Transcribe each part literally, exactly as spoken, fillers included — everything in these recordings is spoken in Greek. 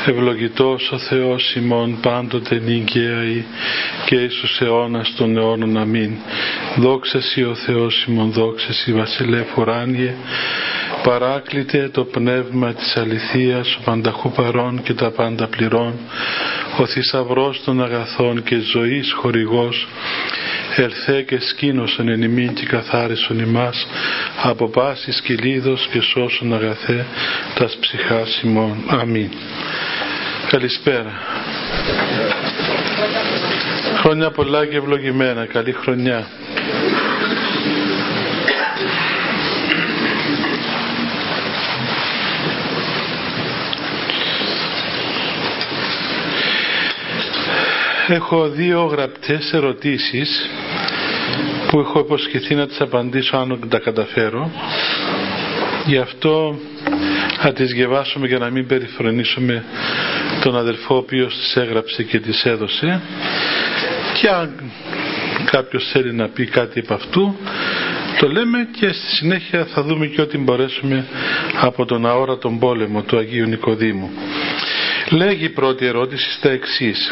Ευλογητός ο Θεός ημών πάντοτε νικαίαη και εις τους αιώνας των αιώνων. Αμήν. Δόξα σοι ο Θεός ημών, δόξα σοι βασιλεύ ουράνιε, παράκλητε το πνεύμα της αληθείας, ο πανταχού παρών και τα πάντα πληρών, ο θησαυρός των αγαθών και ζωής χορηγός, ελθέ και σκήνωσον εν ημίν και καθάρισον ημάς από πάσης κυλίδος και σώσον αγαθέ τας ψυχάς ημών. Αμήν. Καλησπέρα. Χρόνια πολλά και ευλογημένα. Καλή χρονιά. Έχω δύο γραπτές ερωτήσεις που έχω υποσχεθεί να τις απαντήσω αν τα καταφέρω. Γι' αυτό θα τις διαβάσουμε για να μην περιφρονήσουμε τον αδελφό ο οποίος τις έγραψε και τις έδωσε, και αν κάποιος θέλει να πει κάτι από αυτού το λέμε, και στη συνέχεια θα δούμε και ό,τι μπορέσουμε από τον αόρατον πόλεμο του Αγίου Νικοδήμου. Λέγει η πρώτη ερώτηση στα εξής: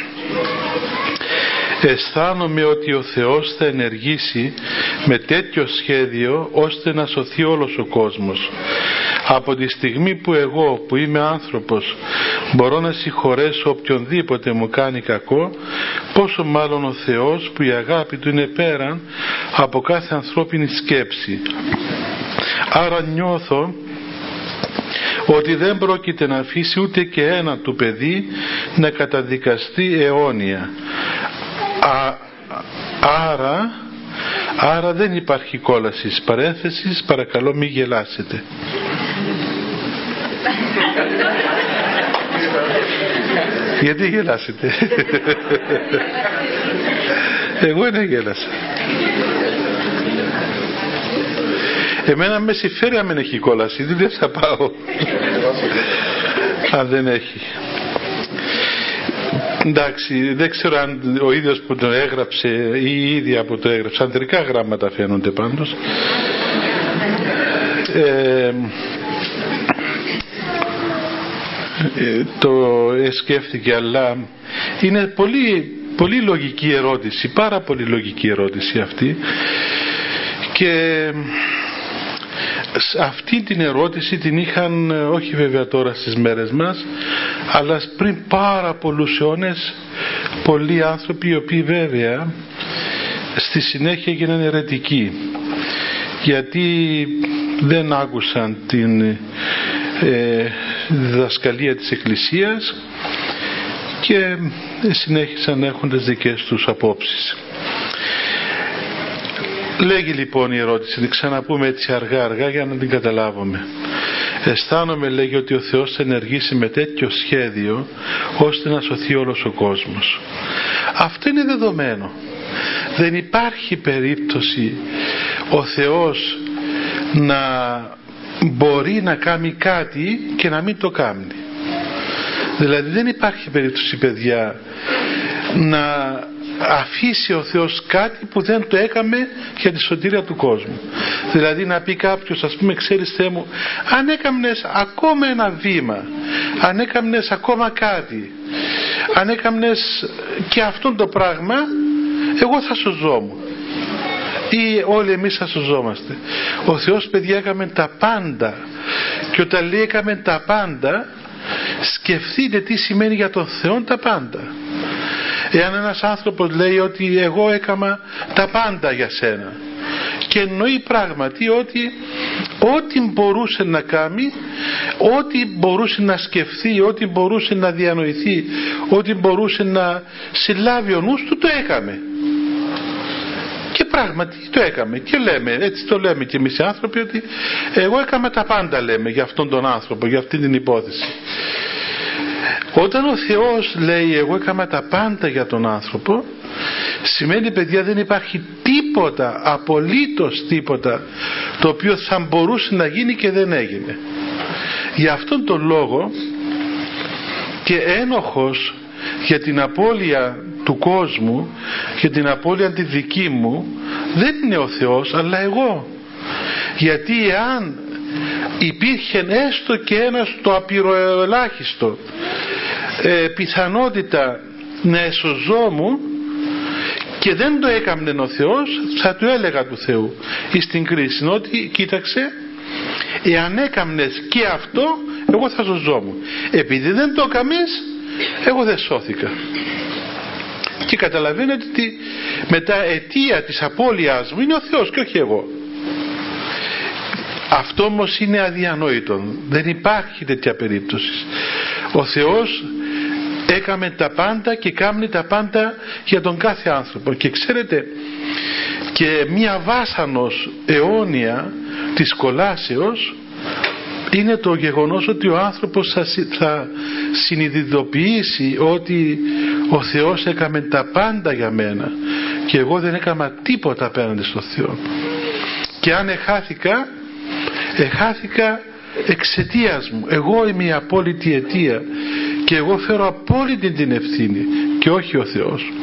αισθάνομαι ότι ο Θεός θα ενεργήσει με τέτοιο σχέδιο ώστε να σωθεί όλος ο κόσμος. Από τη στιγμή που εγώ, που είμαι άνθρωπος, μπορώ να συγχωρέσω οποιονδήποτε μου κάνει κακό, πόσο μάλλον ο Θεός που η αγάπη του είναι πέραν από κάθε ανθρώπινη σκέψη. Άρα νιώθω ότι δεν πρόκειται να αφήσει ούτε και ένα του παιδί να καταδικαστεί αιώνια. Α, άρα, άρα δεν υπάρχει κόλαση. Παρένθεσης, παρακαλώ μη γελάσετε. Γιατί γελάσετε? Εγώ δεν γέλασα. Εμένα με συμφέρει αν δεν έχει κόλαση, δεν θα πάω αν δεν έχει. Εντάξει, δεν ξέρω αν ο ίδιος που το έγραψε ή η ίδια που το έγραψε, ανδρικά γράμματα φαίνονται πάντως. Ε, το σκέφτηκε, αλλά είναι πολύ, πολύ λογική ερώτηση, πάρα πολύ λογική ερώτηση αυτή, και αυτή την ερώτηση την είχαν, όχι βέβαια τώρα στις μέρες μας, αλλά πριν πάρα πολλούς αιώνες, πολλοί άνθρωποι οι οποίοι βέβαια στη συνέχεια έγιναν αιρετικοί, γιατί δεν άκουσαν την ε, διδασκαλία της Εκκλησίας και συνέχισαν να έχουν τις δικές τους απόψεις. Λέγει λοιπόν η ερώτηση, την ξαναπούμε έτσι αργά αργά για να την καταλάβουμε. Αισθάνομαι, λέγει, ότι ο Θεός θα ενεργήσει με τέτοιο σχέδιο ώστε να σωθεί όλος ο κόσμος. Αυτό είναι δεδομένο. Δεν υπάρχει περίπτωση ο Θεός να μπορεί να κάνει κάτι και να μην το κάνει. Δηλαδή δεν υπάρχει περίπτωση, παιδιά, να αφήσει ο Θεός κάτι που δεν το έκαμε για τη σωτηρία του κόσμου. Δηλαδή να πει κάποιος, ας πούμε, ξέρεις Θεέ μου, αν έκαμνες ακόμα ένα βήμα, αν έκαμνες ακόμα κάτι, αν έκαμνες και αυτό το πράγμα, εγώ θα σωζόμουν, ή όλοι εμείς θα σωζόμαστε. Ο Θεός, παιδιά, έκαμε τα πάντα, και όταν λέει έκαμε τα πάντα, σκεφτείτε τι σημαίνει για τον Θεό τα πάντα. Εάν ένας άνθρωπος λέει ότι εγώ έκαμα τα πάντα για σένα, και εννοεί πράγματι ότι ό,τι μπορούσε να κάνει, ό,τι μπορούσε να σκεφτεί, ό,τι μπορούσε να διανοηθεί, ό,τι μπορούσε να συλλάβει ο νους του, το έκαμε. Και πράγματι το έκαμε, και λέμε, έτσι το λέμε και εμείς οι άνθρωποι, ότι εγώ έκαμα τα πάντα, λέμε, για αυτόν τον άνθρωπο, για αυτή την υπόθεση. Όταν ο Θεός λέει εγώ έκανα τα πάντα για τον άνθρωπο, σημαίνει, παιδιά, δεν υπάρχει τίποτα, απολύτως τίποτα, το οποίο θα μπορούσε να γίνει και δεν έγινε. Για αυτόν τον λόγο και ένοχος για την απώλεια του κόσμου, για την απώλεια τη δική μου, δεν είναι ο Θεός αλλά εγώ. Γιατί εάν υπήρχε έστω και ένας το απειροελάχιστο ε, πιθανότητα να εσωζόμουν και δεν το έκαμνε ο Θεός, θα του έλεγα του Θεού εις την κρίση ότι κοίταξε, εάν έκαμνες και αυτό, εγώ θα σωζόμουν. Επειδή δεν το έκαμες, εγώ δεν σώθηκα. Και καταλαβαίνετε ότι μετά αιτία της απώλειάς μου είναι ο Θεός και όχι εγώ. Αυτό όμως είναι αδιανόητο. Δεν υπάρχει τέτοια περίπτωση. Ο Θεός έκαμε τα πάντα και κάνει τα πάντα για τον κάθε άνθρωπο. Και ξέρετε, και μία βάσανος αιώνια της κολάσεως είναι το γεγονός ότι ο άνθρωπος θα συνειδητοποιήσει ότι ο Θεός έκαμε τα πάντα για μένα και εγώ δεν έκανα τίποτα απέναντι στον Θεό. Και αν εχάθηκα, εχάθηκα εξαιτίας μου. Εγώ είμαι η απόλυτη αιτία και εγώ φέρω απόλυτη την ευθύνη και όχι ο Θεός.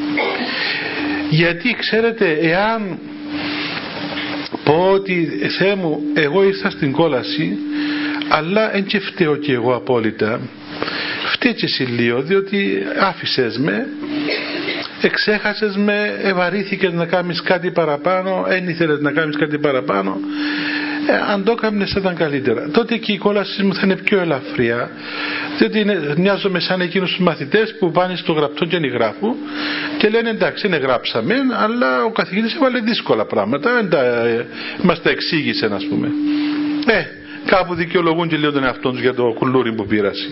Γιατί ξέρετε, εάν πω ότι Θεέ μου, εγώ ήρθα στην κόλαση, αλλά εν και φταίω και εγώ απόλυτα, φταίει και εσύ λίγο, διότι άφησες με, εξέχασες με, ευαρύθηκες να κάνεις κάτι παραπάνω, εν ήθελες να κάνεις κάτι παραπάνω, ε, αν το έκαμνες θα ήταν καλύτερα. Τότε και η κόλαση μου θα είναι πιο ελαφριά, διότι είναι, μοιάζομαι σαν εκείνους τους μαθητές που πάνε στο γραπτό και γράφουν και λένε εντάξει, είναι γράψαμε, αλλά ο καθηγητής έβαλε δύσκολα πράγματα, δεν τα, ε, μας τα εξήγησε, ας πούμε. Ε, κάπου δικαιολογούν και λίγο τον εαυτό τους για το κουλούρι που πήρασε.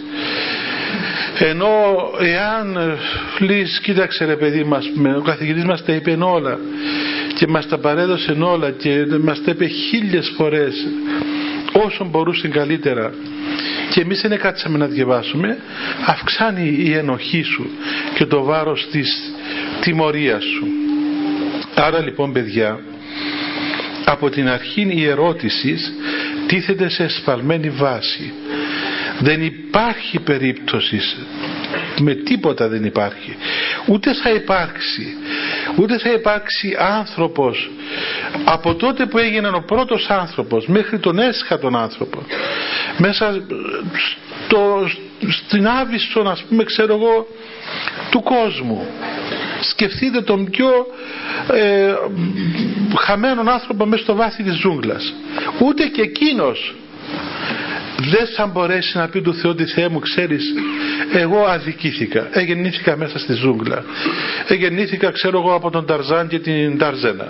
Ενώ εάν λες, κοίταξε ρε παιδί μας, ο καθηγητής μας τα είπε όλα και μας τα παρέδωσε όλα και μας τα είπε χίλιες φορές όσο μπορούσε καλύτερα και εμείς δεν κάτσαμε να διαβάσουμε, αυξάνει η ενοχή σου και το βάρος της τιμωρίας σου. Άρα λοιπόν παιδιά, από την αρχή η ερώτηση τίθεται σε εσφαλμένη βάση. Δεν υπάρχει περίπτωση, με τίποτα δεν υπάρχει, ούτε θα υπάρξει ούτε θα υπάρξει άνθρωπος από τότε που έγινε ο πρώτος άνθρωπος μέχρι τον έσχατον άνθρωπο μέσα στο, στην άβυσσο, ας πούμε, ξέρω εγώ, του κόσμου. Σκεφτείτε τον πιο ε, χαμένον άνθρωπο μέσα στο βάθη της ζούγκλας. Ούτε και εκείνος δεν θα μπορέσει να πει του Θεού ότι Θεέ μου, ξέρεις, εγώ αδικήθηκα, εγεννήθηκα μέσα στη ζούγκλα, εγεννήθηκα, ξέρω εγώ, από τον Ταρζάν και την Ταρζένα.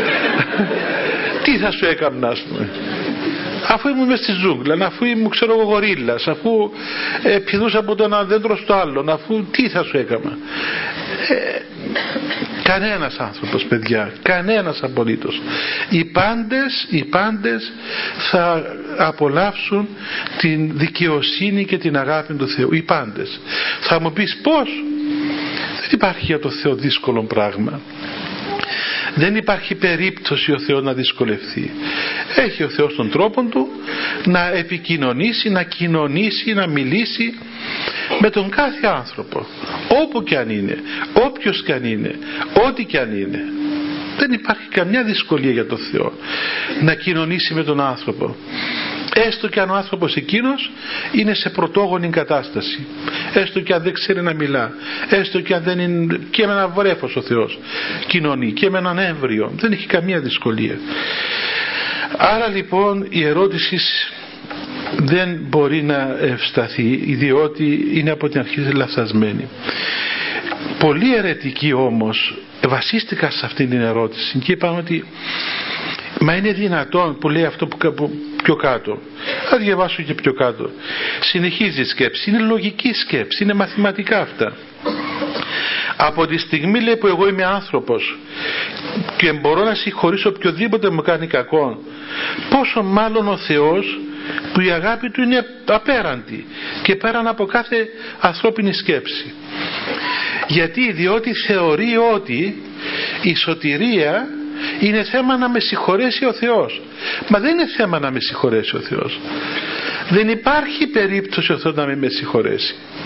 Τι θα σου έκανα, ας πούμε, αφού ήμουν μες στη ζούγκλα, αφού ήμουν, ξέρω εγώ, γορίλας, αφού ε, πηδούσα από το ένα δέντρο στο άλλο, αφού τι θα σου έκανα. ε, Κανένας άνθρωπος, παιδιά, κανένας απολύτως. Οι πάντες, οι πάντες θα απολαύσουν την δικαιοσύνη και την αγάπη του Θεού. Οι πάντες. Θα μου πεις πώς? Δεν υπάρχει για το Θεό δύσκολο πράγμα. Δεν υπάρχει περίπτωση ο Θεός να δυσκολευτεί. Έχει ο Θεός τον τρόπο του να επικοινωνήσει, να κοινωνήσει, να μιλήσει με τον κάθε άνθρωπο, όπου και αν είναι, όποιος και αν είναι, ό,τι και αν είναι. Δεν υπάρχει καμιά δυσκολία για τον Θεό να κοινωνήσει με τον άνθρωπο, έστω και αν ο άνθρωπος εκείνος είναι σε πρωτόγονη κατάσταση, έστω και αν δεν ξέρει να μιλά, έστω και αν δεν είναι, και με ένα βρέφος ο Θεός κοινωνεί, και με έναν έμβριο, δεν έχει καμία δυσκολία. Άρα λοιπόν η ερώτηση δεν μπορεί να ευσταθεί, διότι είναι από την αρχή λαθασμένη. Πολλοί αιρετικοί όμως βασίστηκαν σε αυτήν την ερώτηση και είπαν ότι μα είναι δυνατόν, που λέει αυτό που πιο κάτω, θα διαβάσω και πιο κάτω, συνεχίζει η σκέψη, είναι λογική σκέψη, είναι μαθηματικά αυτά. Από τη στιγμή, λέει, που εγώ είμαι άνθρωπος και μπορώ να συγχωρήσω οποιοδήποτε μου κάνει κακό, πόσο μάλλον ο Θεός που η αγάπη του είναι απέραντη και πέραν από κάθε ανθρώπινη σκέψη. Γιατί? Διότι θεωρεί ότι η σωτηρία είναι θέμα να με συγχωρέσει ο Θεός. Μα δεν είναι θέμα να με συγχωρέσει ο Θεός. Δεν υπάρχει περίπτωση ο Θεός να μην με συγχωρέσει.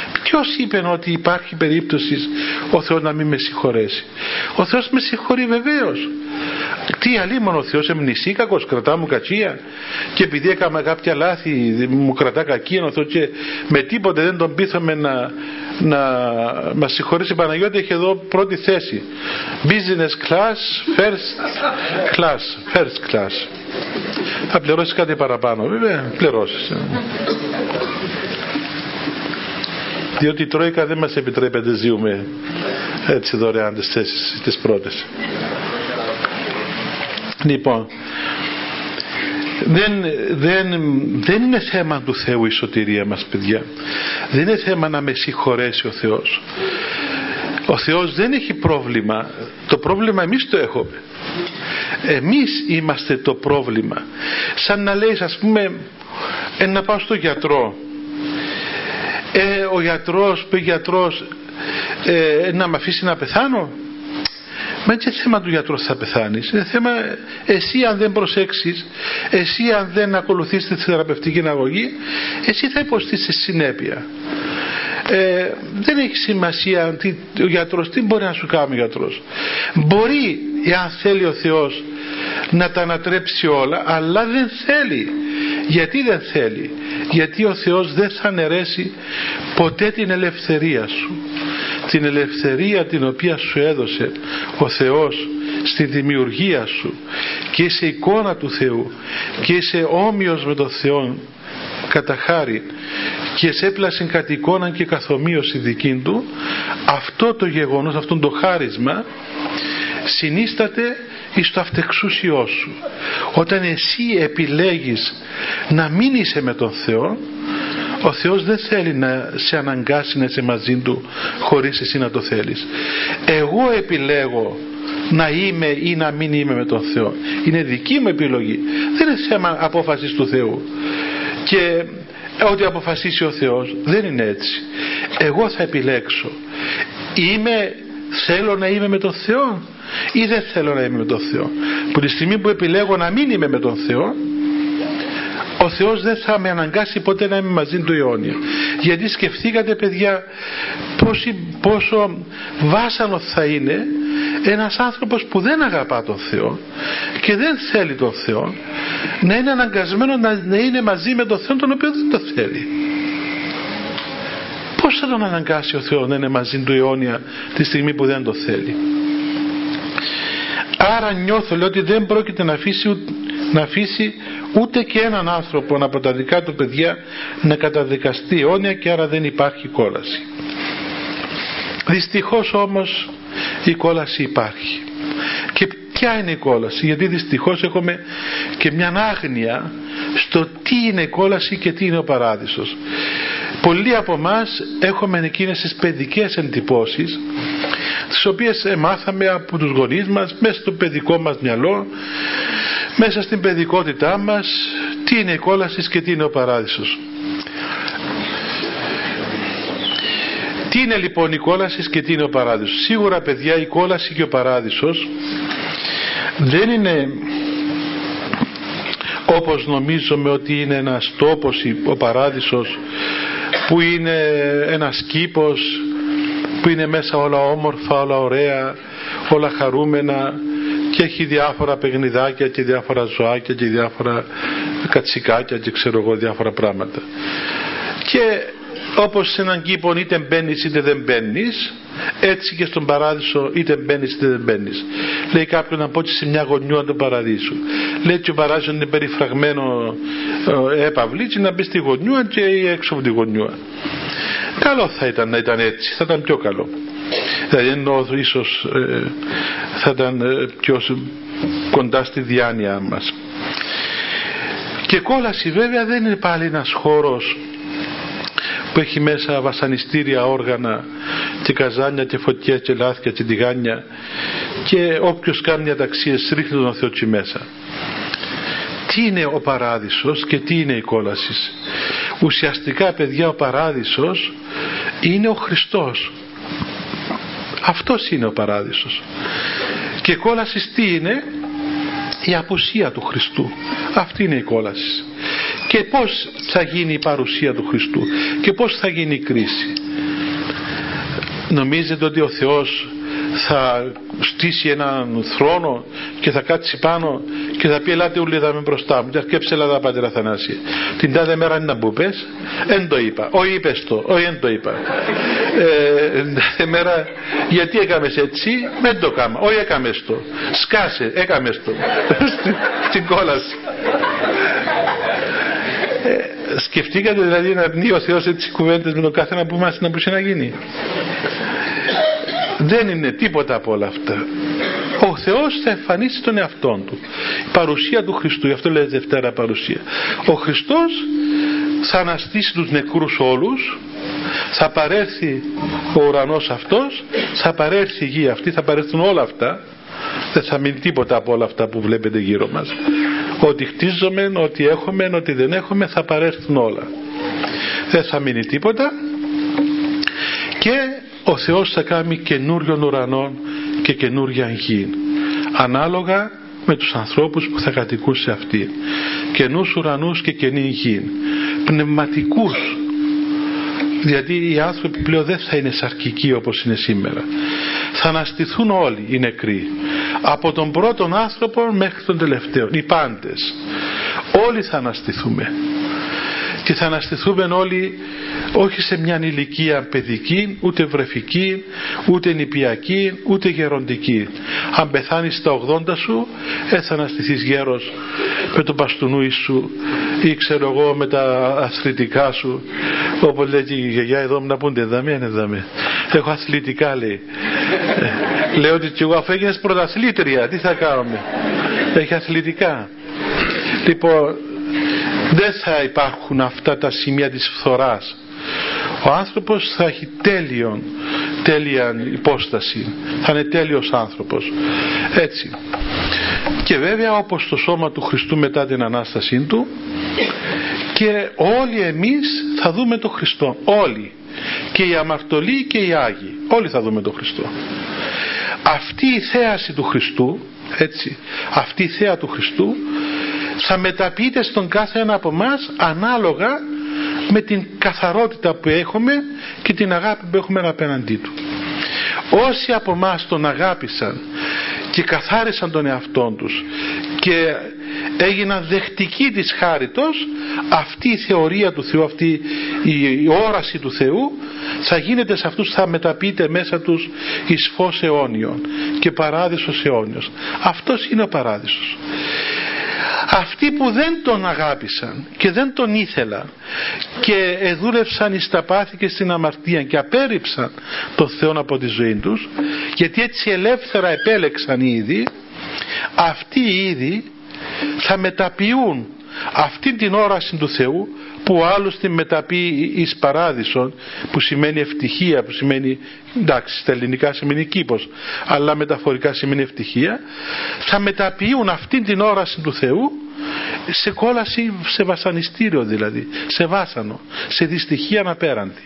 Ποιος είπε ότι υπάρχει περίπτωση ο Θεός να μην με συγχωρέσει? Ο Θεός με συγχωρεί βεβαίως. Τι αλίμον ο Θεός εμνησεί κακός, κρατά μου κακία, και επειδή έκανα κάποια λάθη μου κρατά κακία ο Θεός και με τίποτε δεν τον πείθαμε να, να μας συγχωρήσει? Παναγιώτη έχει εδώ πρώτη θέση, business class, first class, first class. Θα πληρώσεις κάτι παραπάνω, βέβαια πληρώσεις, διότι η Τρόικα δεν μας επιτρέπει να ζούμε έτσι δωρεάν τις θέσεις τις πρώτες. Λοιπόν, δεν, δεν, δεν είναι θέμα του Θεού η σωτηρία μας, παιδιά. Δεν είναι θέμα να με συγχωρέσει ο Θεός. Ο Θεός δεν έχει πρόβλημα. Το πρόβλημα εμείς το έχουμε. Εμείς είμαστε το πρόβλημα. Σαν να λέει, ας πούμε, ε, να πάω στο γιατρό, ε, ο γιατρός, ο γιατρός ε, να με αφήσει να πεθάνω. Μα έτσι είναι θέμα του γιατρού θα πεθάνεις. Είναι θέμα εσύ αν δεν προσέξεις, εσύ αν δεν ακολουθείς τη θεραπευτική αγωγή, εσύ θα υποστείς τη συνέπεια. Ε, δεν έχει σημασία τι, ο γιατρός, τι μπορεί να σου κάνει ο γιατρός. Μπορεί, εάν θέλει ο Θεός, να τα ανατρέψει όλα, αλλά δεν θέλει. Γιατί δεν θέλει? Γιατί ο Θεός δεν θα αναιρέσει ποτέ την ελευθερία σου, την ελευθερία την οποία σου έδωσε ο Θεός στην δημιουργία σου, και είσαι εικόνα του Θεού και είσαι όμοιος με τον Θεό κατά χάρη και σε έπλασε κατ' εικόνα και καθομοίωση δική του. Αυτό το γεγονός, αυτό το χάρισμα συνίσταται εις το αυτεξούσιό σου. Όταν εσύ επιλέγεις να μην είσαι με τον Θεό, ο Θεός δεν θέλει να σε αναγκάσει να είσαι μαζί του χωρίς εσύ να το θέλεις. Εγώ επιλέγω να είμαι ή να μην είμαι με τον Θεό. Είναι δική μου επιλογή. Δεν είναι θέμα απόφασης του Θεού. Και ό,τι αποφασίσει ο Θεός δεν είναι έτσι. Εγώ θα επιλέξω. Είμαι, θέλω να είμαι με τον Θεό ή δεν θέλω να είμαι με τον Θεό. Που τη στιγμή που επιλέγω να μην είμαι με τον Θεό, ο Θεός δεν θα με αναγκάσει ποτέ να είμαι μαζί του αιώνια. Γιατί σκεφτήκατε, παιδιά, πόσο, πόσο βάσανο θα είναι ένας άνθρωπος που δεν αγαπά τον Θεό και δεν θέλει τον Θεό, να είναι αναγκασμένο να, να είναι μαζί με τον Θεό τον οποίο δεν το θέλει. Πώς θα τον αναγκάσει ο Θεός να είναι μαζί του αιώνια τη στιγμή που δεν το θέλει? Άρα νιώθω, λέω, ότι δεν πρόκειται να αφήσει, να αφήσει ούτε και έναν άνθρωπο από τα δικά του παιδιά να καταδικαστεί αιώνια, και άρα δεν υπάρχει κόλαση. Δυστυχώς όμως η κόλαση υπάρχει. Και ποια είναι η κόλαση? Γιατί δυστυχώς έχουμε και μια άγνοια στο τι είναι η κόλαση και τι είναι ο παράδεισος. Πολλοί από εμάς έχουμε εκείνες τις παιδικές εντυπώσεις, τις οποίες μάθαμε από τους γονείς μας, μέσα στο παιδικό μας μυαλό, μέσα στην παιδικότητά μας, τι είναι η κόλαση και τι είναι ο παράδεισος. Τι είναι λοιπόν η κόλαση και τι είναι ο παράδεισος? Σίγουρα, παιδιά, η κόλαση και ο παράδεισος δεν είναι όπως νομίζουμε ότι είναι ένας τόπος, ο παράδεισος, που είναι ένας κήπος που είναι μέσα όλα όμορφα, όλα ωραία, όλα χαρούμενα και έχει διάφορα παιχνιδάκια και διάφορα ζωάκια και διάφορα κατσικάκια και ξέρω εγώ διάφορα πράγματα. Και όπως σε έναν κήπο είτε μπαίνεις είτε δεν μπαίνεις, έτσι και στον παράδεισο είτε μπαίνεις είτε δεν μπαίνεις. Λέει κάποιον να πω σε μια γωνιά του παραδείσου. Λέει ότι ο παράδεισος είναι περιφραγμένο ε, έπαυλη και να μπει στη γωνιά και έξω από τη γωνιά. Καλό θα ήταν να ήταν έτσι, θα ήταν πιο καλό. Δηλαδή εννοώ ίσως ε, θα ήταν ε, πιο κοντά στη διάνοια μας. Και κόλαση βέβαια δεν είναι πάλι ένας χώρος που έχει μέσα βασανιστήρια όργανα και καζάνια και φωτιές και λάθια και τηγάνια και όποιος κάνει αταξίες ρίχνει τον Θεό τσι μέσα. Τι είναι ο παράδεισος και τι είναι η κόλαση? Ουσιαστικά, παιδιά, ο παράδεισος είναι ο Χριστός. Αυτός είναι ο παράδεισος. Και η κόλαση τι είναι? Η απουσία του Χριστού. Αυτή είναι η κόλαση. Και πώς θα γίνει η παρουσία του Χριστού και πώς θα γίνει η κρίση? Νομίζετε ότι ο Θεός θα στήσει έναν θρόνο και θα κάτσει πάνω και θα πει ελάτε ούλοι δάμε μπροστά μου και αρκέψε Ελλάδα Πατέρα Αθανάσια την τάδε μέρα είναι να που πες εν το είπα, όχι είπες το, όχι εν το είπα ε, μέρα, γιατί έκαμες έτσι δεν το κάμα, όχι έκαμες το σκάσε, έκαμες το στην κόλαση ε, σκεφτήκατε δηλαδή να αρνεί ο Θεός έτσι κουβέντες με τον κάθε ένα που μας να μπορούσε να γίνει? Δεν είναι τίποτα από όλα αυτά. Ο Θεός θα εμφανίσει τον εαυτόν του, η παρουσία του Χριστού, γι' αυτό λέει Δευτέρα παρουσία. Ο Χριστός θα αναστήσει τους νεκρούς όλους, θα παρέρθει ο ουρανός αυτός, θα παρέρθει η γη αυτή, θα παρέρθουν όλα αυτά, δεν θα μείνει τίποτα από όλα αυτά που βλέπετε γύρω μας. Ό,τι χτίζομαι, ό,τι έχουμε, ό,τι δεν έχουμε, θα παρέρθουν όλα, δεν θα μείνει τίποτα. Και ο Θεός θα κάνει καινούριον ουρανό και καινούρια γη, ανάλογα με τους ανθρώπους που θα κατοικούν σε αυτή. Καινούς ουρανούς και καινή γη, πνευματικούς, γιατί οι άνθρωποι πλέον δεν θα είναι σαρκικοί όπως είναι σήμερα. Θα αναστηθούν όλοι οι νεκροί, από τον πρώτον άνθρωπο μέχρι τον τελευταίο, οι πάντες, όλοι θα αναστηθούμε. Και θα αναστηθούμε όλοι όχι σε μια ηλικία παιδική, ούτε βρεφική, ούτε νηπιακή, ούτε γεροντική. Αν πεθάνεις στα ογδόντα σου, ε, θα αναστηθείς γέρος με το μπαστούνι σου ή ξέρω εγώ με τα αθλητικά σου. Όπως λέει και η γιαγιά εδώ μου να πούνται δαμέ, είναι δαμέ. Έχω αθλητικά λέει. Ε, λέω ότι και εγώ αφού έγινες πρωταθλήτρια, τι θα κάνουμε. Έχει αθλητικά. Λοιπόν, δεν θα υπάρχουν αυτά τα σημεία της φθοράς. Ο άνθρωπος θα έχει τέλειον, τέλεια υπόσταση, θα είναι τέλειος άνθρωπος, έτσι. Και βέβαια όπως το σώμα του Χριστού μετά την Ανάστασή του, και όλοι εμείς θα δούμε τον Χριστό, όλοι, και οι αμαρτωλοί και οι Άγιοι, όλοι θα δούμε τον Χριστό. Αυτή η θέαση του Χριστού, έτσι, αυτή η θέα του Χριστού θα μεταποιείται στον κάθε ένα από εμάς ανάλογα με την καθαρότητα που έχουμε και την αγάπη που έχουμε απέναντί του. Όσοι από εμάς τον αγάπησαν και καθάρισαν τον εαυτόν τους και έγιναν δεκτικοί της χάριτος, αυτή η θεωρία του Θεού, αυτή η όραση του Θεού θα γίνεται σε αυτούς, θα μεταποιείται μέσα τους εις φως αιώνιον και παράδεισος αιώνιος. Αυτός είναι ο παράδεισος. Αυτοί που δεν τον αγάπησαν και δεν τον ήθελαν και εδούλευσαν εις τα πάθη και στην αμαρτία και απέρριψαν τον Θεό από τη ζωή τους, γιατί έτσι ελεύθερα επέλεξαν ήδη, αυτοί ήδη θα μεταποιούν αυτή την όραση του Θεού που άλλους την μεταποιεί εις παράδεισον, που σημαίνει ευτυχία, που σημαίνει, εντάξει στα ελληνικά σημαίνει κήπος, αλλά μεταφορικά σημαίνει ευτυχία, θα μεταποιούν αυτή την όραση του Θεού σε κόλαση, σε βασανιστήριο δηλαδή, σε βάσανο, σε δυστυχία απέραντη.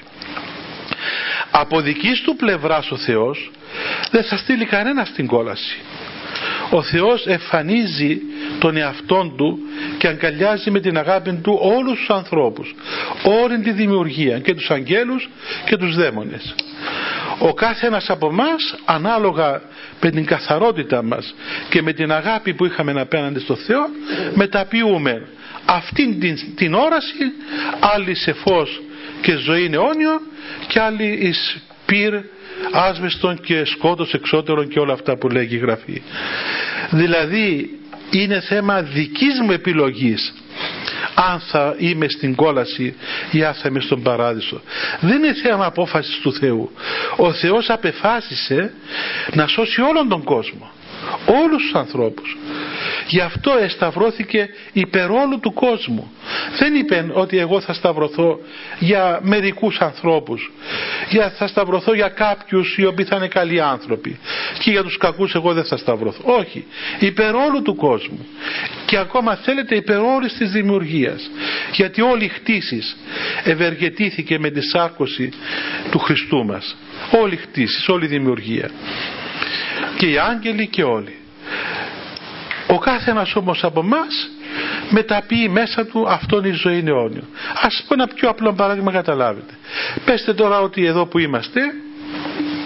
Από δικής του πλευράς ο Θεός δεν θα στείλει κανένα στην κόλαση. Ο Θεός εμφανίζει τον εαυτόν του και αγκαλιάζει με την αγάπη του όλους τους ανθρώπους, όλη τη δημιουργία, και τους αγγέλους και τους δαίμονες. Ο κάθε ένας από εμάς, ανάλογα με την καθαρότητα μας και με την αγάπη που είχαμε απέναντι στο Θεό, μεταποιούμε αυτήν την, την όραση, άλλοι σε φως και ζωή αιώνιο και άλλοι εις πυρ, άσβεστον και σκότος εξώτερον και όλα αυτά που λέγει η Γραφή. Δηλαδή είναι θέμα δικής μου επιλογής αν θα είμαι στην κόλαση ή αν θα είμαι στον παράδεισο. Δεν είναι θέμα απόφασης του Θεού. Ο Θεός απεφάσισε να σώσει όλον τον κόσμο, όλους τους ανθρώπους. Γι' αυτό εσταυρώθηκε υπερ όλου του κόσμου. Δεν είπε ότι εγώ θα σταυρωθώ για μερικούς ανθρώπους, για, θα σταυρωθώ για κάποιους οι οποίοι θα είναι καλοί άνθρωποι και για τους κακούς εγώ δεν θα σταυρωθώ. Όχι, υπερ όλου του κόσμου, και ακόμα θέλετε υπερ όλης της δημιουργίας, γιατί όλη η χτίσεις ευεργετήθηκε με τη σάρκωση του Χριστού μας. Όλη η χτίσεις, όλη η δημιουργία, και οι άγγελοι και όλοι. Ο κάθε ένας όμως από εμάς μεταποιεί μέσα του αυτόν η ζωή αιώνιο. Ας πω ένα πιο απλό παράδειγμα, καταλάβετε. Πέστε τώρα ότι εδώ που είμαστε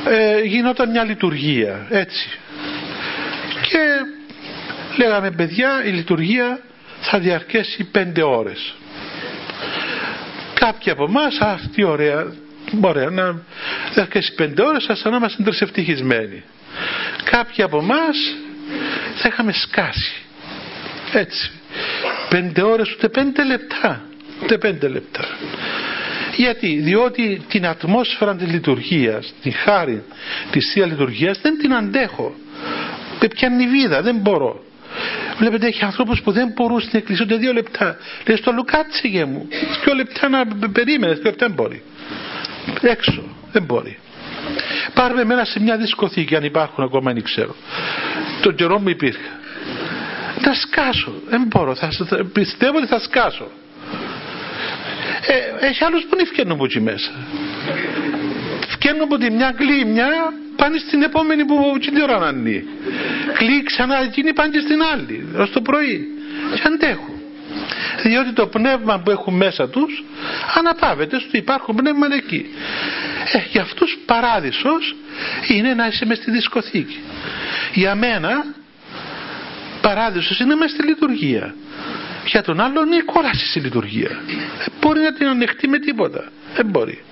ε, γινόταν μια λειτουργία έτσι και λέγαμε παιδιά η λειτουργία θα διαρκέσει πέντε ώρες. Κάποιοι από εμάς, αυτή ωραία, ωραία να διαρκέσει πέντε ώρες, ας να είμαστε τρισευτυχισμένοι. Κάποιοι από εμάς θα είχαμε σκάσει έτσι πέντε ώρες, ούτε πέντε λεπτά, ούτε πέντε λεπτά. Γιατί, διότι την ατμόσφαιρα της λειτουργίας, την χάρη της Θείας Λειτουργίας δεν την αντέχω. Με πιάνει βίδα, δεν μπορώ. Βλέπετε, έχει ανθρώπους που δεν μπορούν στην εκκλησία ούτε δύο λεπτά. Λέει στο Λουκάτσιγε μου, δύο λεπτά να περίμενες, δύο λεπτά δεν μπορεί. Έξω, δεν μπορεί. Πάρουμε εμένα σε μια δισκοθήκη, αν υπάρχουν ακόμα, δεν ξέρω. Τον καιρό μου υπήρχε. Θα σκάσω, δεν μπορώ, θα, θα, πιστεύω ότι θα σκάσω. Ε, έχει άλλους που δεν φκαίνουν από εκεί μέσα. Φκαίνουν από τη μια κλείμια, πάνε στην επόμενη που την ώρα να είναι. Κλεί ξανά εκείνη, πάνε και στην άλλη, ως το πρωί. Και αντέχουν. Διότι το πνεύμα που έχουν μέσα τους αναπαύεται στο υπάρχουν πνεύμα εκεί. Ε, για αυτούς παράδεισος είναι να είσαι μες στη δισκοθήκη. Για μένα παράδεισος είναι μες στη λειτουργία. Για τον άλλον είναι η κόλαση στη λειτουργία. Δεν μπορεί να την ανεχτεί με τίποτα. Δεν μπορεί.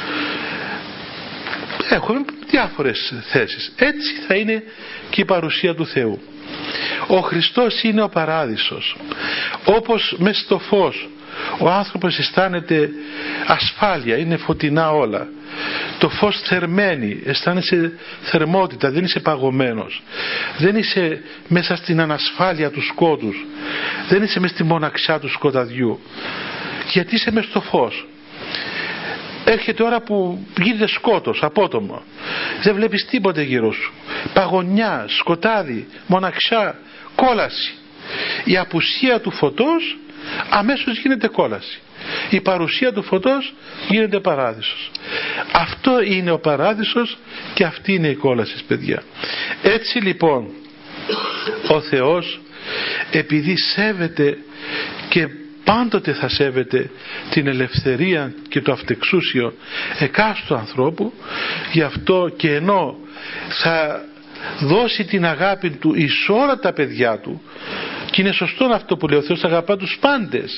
Έχουμε διάφορες θέσεις. Έτσι θα είναι και η παρουσία του Θεού. Ο Χριστός είναι ο παράδεισος. Όπως μες στο φως ο άνθρωπος αισθάνεται ασφάλεια, είναι φωτεινά όλα. Το φως θερμαίνει, αισθάνεσαι θερμότητα, δεν είσαι παγωμένος. Δεν είσαι μέσα στην ανασφάλεια του σκότους. Δεν είσαι μέσα στη μοναξιά του σκοταδιού. Γιατί είσαι μες στο φως. Έρχεται ώρα που γίνεται σκότος, απότομο. Δεν βλέπεις τίποτε γύρω σου. Παγωνιά, σκοτάδι, μοναξιά, κόλαση. Η απουσία του φωτός αμέσως γίνεται κόλαση. Η παρουσία του φωτός γίνεται παράδεισος. Αυτό είναι ο παράδεισος και αυτή είναι η κόλαση, παιδιά. Έτσι λοιπόν ο Θεός, επειδή σέβεται και πάντοτε θα σέβεται την ελευθερία και το αυτεξούσιο εκάστου ανθρώπου, γι' αυτό και ενώ θα δώσει την αγάπη του εις όλα τα παιδιά του, και είναι σωστό αυτό που λέει ο Θεός, αγαπά τους πάντες.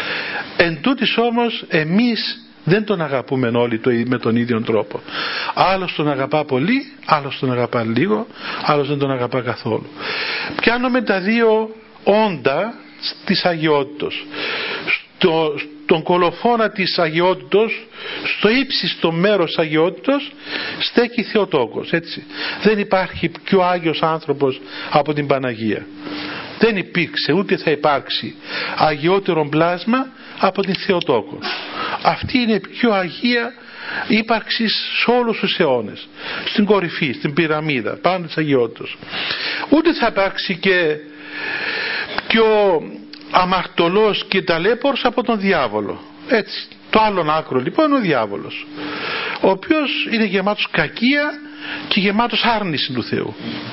Εν τούτης όμως εμείς δεν τον αγαπούμε όλοι με τον ίδιο τρόπο. Άλλος τον αγαπά πολύ, άλλος τον αγαπά λίγο, άλλος δεν τον αγαπά καθόλου. Πιάνουμε τα δύο όντα της αγιότητος. Στο, στον κολοφόνα της αγιότητος, στο ύψιστο μέρος αγιότητος, στέκει Θεοτόκος. Έτσι. Δεν υπάρχει πιο άγιος άνθρωπος από την Παναγία. Δεν υπήρξε ούτε θα υπάρξει αγιότερο πλάσμα από την Θεοτόκο. Αυτή είναι η πιο αγία ύπαρξη σε όλους τους αιώνες. Στην κορυφή, στην πυραμίδα, πάνω της αγιότητος. Ούτε θα υπάρξει και πιο αμαρτωλός και ταλέπορος από τον διάβολο. Έτσι. Το άλλον άκρο λοιπόν είναι ο διάβολος, ο οποίος είναι γεμάτος κακία και γεμάτος άρνηση του Θεού.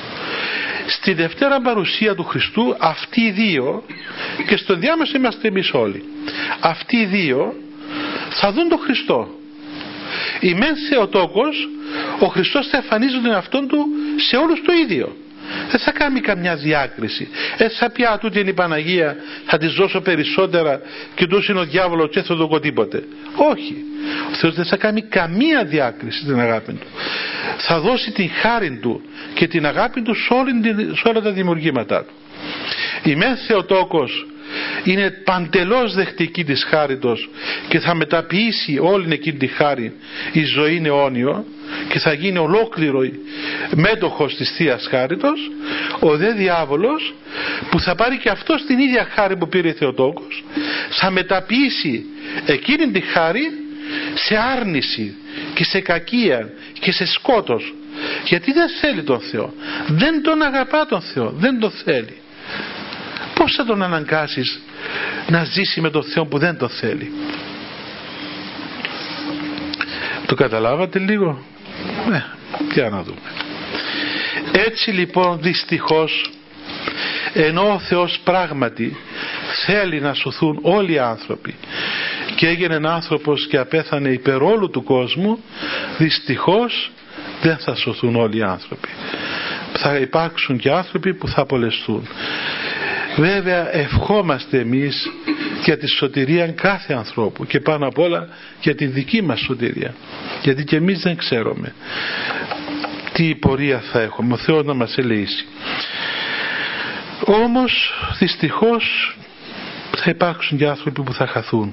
Στη Δευτέρα παρουσία του Χριστού αυτοί οι δύο, και στο διάμεσο είμαστε εμείς όλοι, αυτοί οι δύο θα δουν τον Χριστό. Η μεν Θεοτόκος, ο Χριστός θα εμφανίζει τον εαυτόν του σε όλους το ίδιο. Δεν θα κάνει καμιά διάκριση. Δεν θα πει α, τούτη είναι η Παναγία, θα της δώσω περισσότερα και τούτος είναι ο διάβολος και θα το δω τίποτε. Όχι. Ο Θεός δεν θα κάνει καμία διάκριση στην αγάπη του. Θα δώσει την χάρη του και την αγάπη του σε, όλη, σε όλα τα δημιουργήματά του. Η μεν Θεοτόκος είναι παντελώς δεκτική της χάριτος και θα μεταποιήσει όλη εκείνη τη χάρη η ζωή είναι αιώνιο και θα γίνει ολόκληρο μέτοχος της Θείας Χάριτος. Ο δε διάβολος, που θα πάρει και αυτός την ίδια χάρη που πήρε η Θεοτόκος, θα μεταποιήσει εκείνη τη χάρη σε άρνηση και σε κακία και σε σκότος, γιατί δεν θέλει τον Θεό, δεν τον αγαπά τον Θεό, δεν τον θέλει. Πώς θα τον αναγκάσεις να ζήσει με τον Θεό που δεν τον θέλει? Το καταλάβατε λίγο? Ναι, για να δούμε. Έτσι λοιπόν δυστυχώς, ενώ ο Θεός πράγματι θέλει να σωθούν όλοι οι άνθρωποι και έγινε άνθρωπος και απέθανε υπερ όλου του κόσμου, δυστυχώς δεν θα σωθούν όλοι οι άνθρωποι. Θα υπάρξουν και άνθρωποι που θα απολεσθούν. Βέβαια ευχόμαστε εμείς για τη σωτηρία κάθε ανθρώπου και πάνω απ' όλα για τη δική μας σωτηρία, γιατί και εμείς δεν ξέρουμε τι πορεία θα έχουμε, ο Θεός να μας ελεήσει. Όμως δυστυχώς θα υπάρξουν και άνθρωποι που θα χαθούν.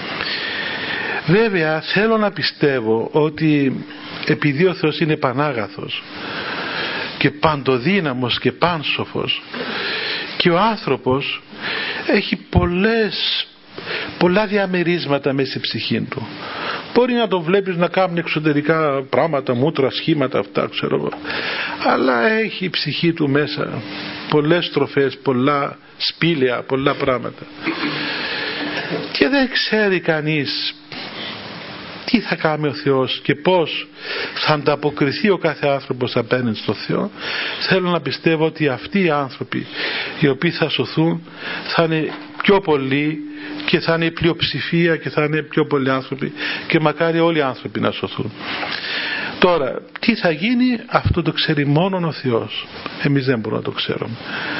Βέβαια θέλω να πιστεύω ότι επειδή ο Θεός είναι πανάγαθος και παντοδύναμος και πάνσοφος, και ο άνθρωπος έχει πολλές, πολλά διαμερίσματα μέσα στη ψυχή του. Μπορεί να το βλέπεις να κάνει εξωτερικά πράγματα, μούτρα, σχήματα, αυτά ξέρω εγώ, αλλά έχει η ψυχή του μέσα πολλές στροφές, πολλά σπήλαια, πολλά πράγματα, και δεν ξέρει κανείς τι θα κάνει ο Θεός και πώς θα ανταποκριθεί ο κάθε άνθρωπος απέναντι στο Θεό. Θέλω να πιστεύω ότι αυτοί οι άνθρωποι οι οποίοι θα σωθούν θα είναι πιο πολλοί και θα είναι η πλειοψηφία και θα είναι πιο πολλοί άνθρωποι, και μακάρι όλοι οι άνθρωποι να σωθούν. Τώρα τι θα γίνει, αυτό το ξέρει μόνο ο Θεός, εμείς δεν μπορούμε να το ξέρουμε.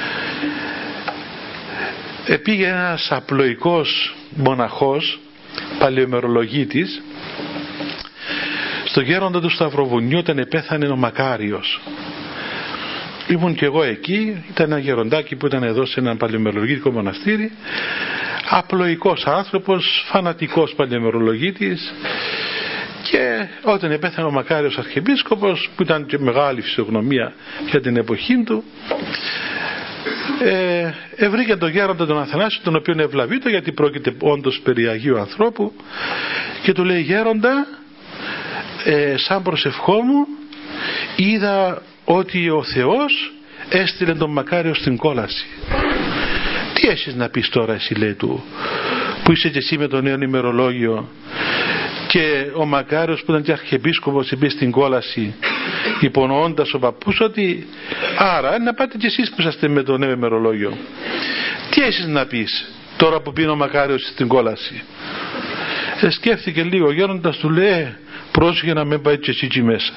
Επήγε ένας απλοϊκός μοναχός, παλαιομερολογίτης, στο γέροντα του Σταυροβουνιού όταν επέθανε ο Μακάριος. Ήμουν και εγώ εκεί, ήταν ένα γεροντάκι που ήταν εδώ σε ένα παλαιομερολογητικό μοναστήρι, απλοϊκός άνθρωπος, φανατικός παλαιομερολογίτης, και όταν επέθανε ο Μακάριος Αρχιεπίσκοπος, που ήταν και μεγάλη φυσιογνωμία για την εποχή του, ε, ευρήκε τον γέροντα τον Αθανάσιο, τον οποίο ευλαβείτο, γιατί πρόκειται όντως περί Αγίου ανθρώπου, και του λέει: γέροντα, ε, σαν προσευχό μου είδα ότι ο Θεός έστειλε τον Μακάριο στην κόλαση. Τι έχεις να πεις τώρα εσύ, λέει του, που είσαι και εσύ με το νέο ημερολόγιο, και ο Μακάριος που ήταν και αρχιεπίσκοπος είπε στην κόλαση, υπονοώντας ο παππούς ότι άρα να πάτε κι εσείς που είσαστε με το νέο ημερολόγιο. Τι έχεις να πεις τώρα που πήγε ο Μακάριος στην κόλαση? Ε, σκέφτηκε λίγο ο γέροντας, του λέει: πρόσεχε να μην πάει και εσύ εκεί μέσα.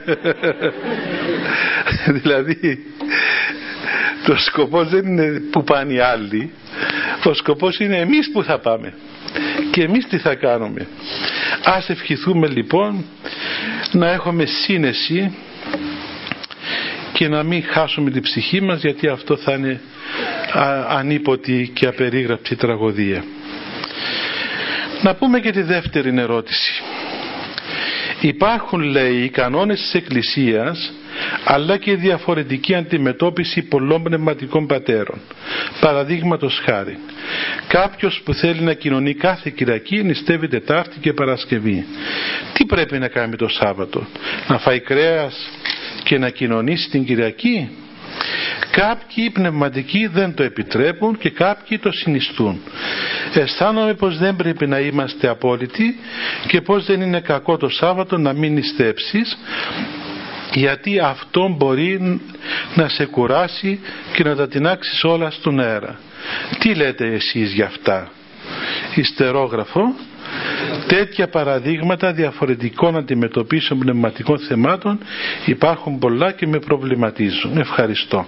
Δηλαδή το σκοπός δεν είναι που πάνε οι άλλοι, ο σκοπός είναι εμείς που θα πάμε και εμείς τι θα κάνουμε. Ας ευχηθούμε λοιπόν να έχουμε σύνεση και να μην χάσουμε την ψυχή μας, γιατί αυτό θα είναι ανίποτη και απερίγραψη τραγωδία. Να πούμε και τη δεύτερη ερώτηση. Υπάρχουν, λέει, οι κανόνες της Εκκλησίας, αλλά και η διαφορετική αντιμετώπιση πολλών πνευματικών πατέρων. Παραδείγματος χάρη, κάποιος που θέλει να κοινωνεί κάθε Κυριακή νηστεύει Τετάρτη και Παρασκευή. Τι πρέπει να κάνει το Σάββατο? Να φάει κρέας και να κοινωνήσει την Κυριακή? Κάποιοι πνευματικοί δεν το επιτρέπουν και κάποιοι το συνιστούν. Αισθάνομαι πως δεν πρέπει να είμαστε απόλυτοι και πως δεν είναι κακό το Σάββατο να μην νηστέψεις, γιατί αυτό μπορεί να σε κουράσει και να τα τεινάξεις όλα στον αέρα. Τι λέτε εσείς γι' αυτά? Ιστερόγραφο. Τέτοια παραδείγματα διαφορετικών αντιμετωπίσεων πνευματικών θεμάτων υπάρχουν πολλά και με προβληματίζουν. Ευχαριστώ.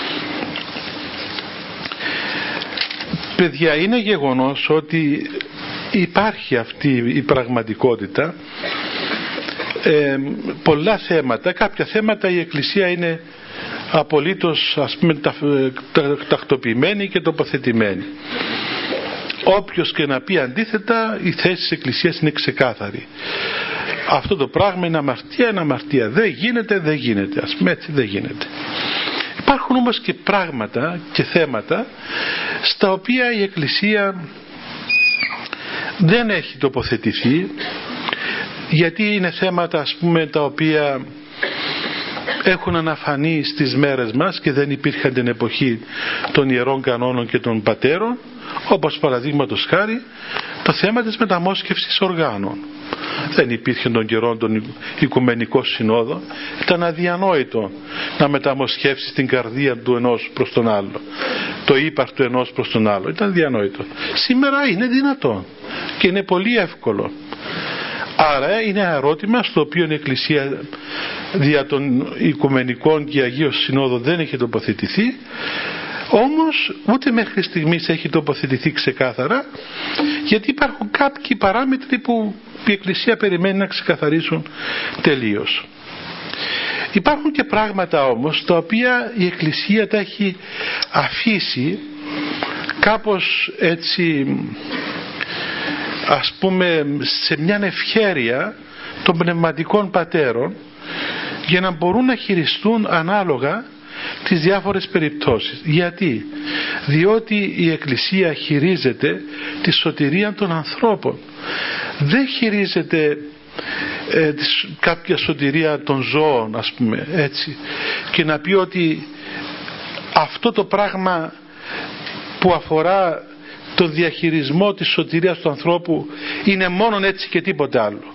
Παιδιά, είναι γεγονός ότι υπάρχει αυτή η πραγματικότητα. Ε, πολλά θέματα, κάποια θέματα η Εκκλησία είναι απολύτως, ας πούμε, τακτοποιημένη και τοποθετημένη. Όποιος και να πει αντίθετα, η θέση της Εκκλησίας είναι ξεκάθαρη. Αυτό το πράγμα είναι αμαρτία, είναι αμαρτία. Δεν γίνεται, δεν γίνεται. Ας πούμε έτσι, δεν γίνεται. Υπάρχουν όμως και πράγματα και θέματα στα οποία η Εκκλησία δεν έχει τοποθετηθεί, γιατί είναι θέματα, ας πούμε, τα οποία έχουν αναφανεί στις μέρες μας και δεν υπήρχαν την εποχή των ιερών κανόνων και των πατέρων, όπως παραδείγματος χάρη το θέμα της μεταμόσχευσης οργάνων. Δεν υπήρχε τον καιρό των Οικουμενικών Συνόδων. Ήταν αδιανόητο να μεταμοσχεύσει την καρδία του ενός προς τον άλλο, το ύπαρ του ενός προς τον άλλο. Ήταν αδιανόητο. Σήμερα είναι δυνατό και είναι πολύ εύκολο. Άρα είναι ένα ερώτημα στο οποίο η Εκκλησία δια των Οικουμενικών και Αγίων Συνόδων δεν έχει τοποθετηθεί, όμως ούτε μέχρι στιγμής έχει τοποθετηθεί ξεκάθαρα, γιατί υπάρχουν κάποιοι παράμετροι που η Εκκλησία περιμένει να ξεκαθαρίσουν τελείως. Υπάρχουν και πράγματα όμως τα οποία η Εκκλησία τα έχει αφήσει κάπως έτσι, ας πούμε, σε μια ευχέρεια των πνευματικών πατέρων, για να μπορούν να χειριστούν ανάλογα τις διάφορες περιπτώσεις. Γιατί? Διότι η Εκκλησία χειρίζεται τη σωτηρία των ανθρώπων. Δεν χειρίζεται ε, της, κάποια σωτηρία των ζώων, ας πούμε, έτσι, και να πει ότι αυτό το πράγμα που αφορά το διαχειρισμό της σωτηρίας του ανθρώπου είναι μόνον έτσι και τίποτε άλλο.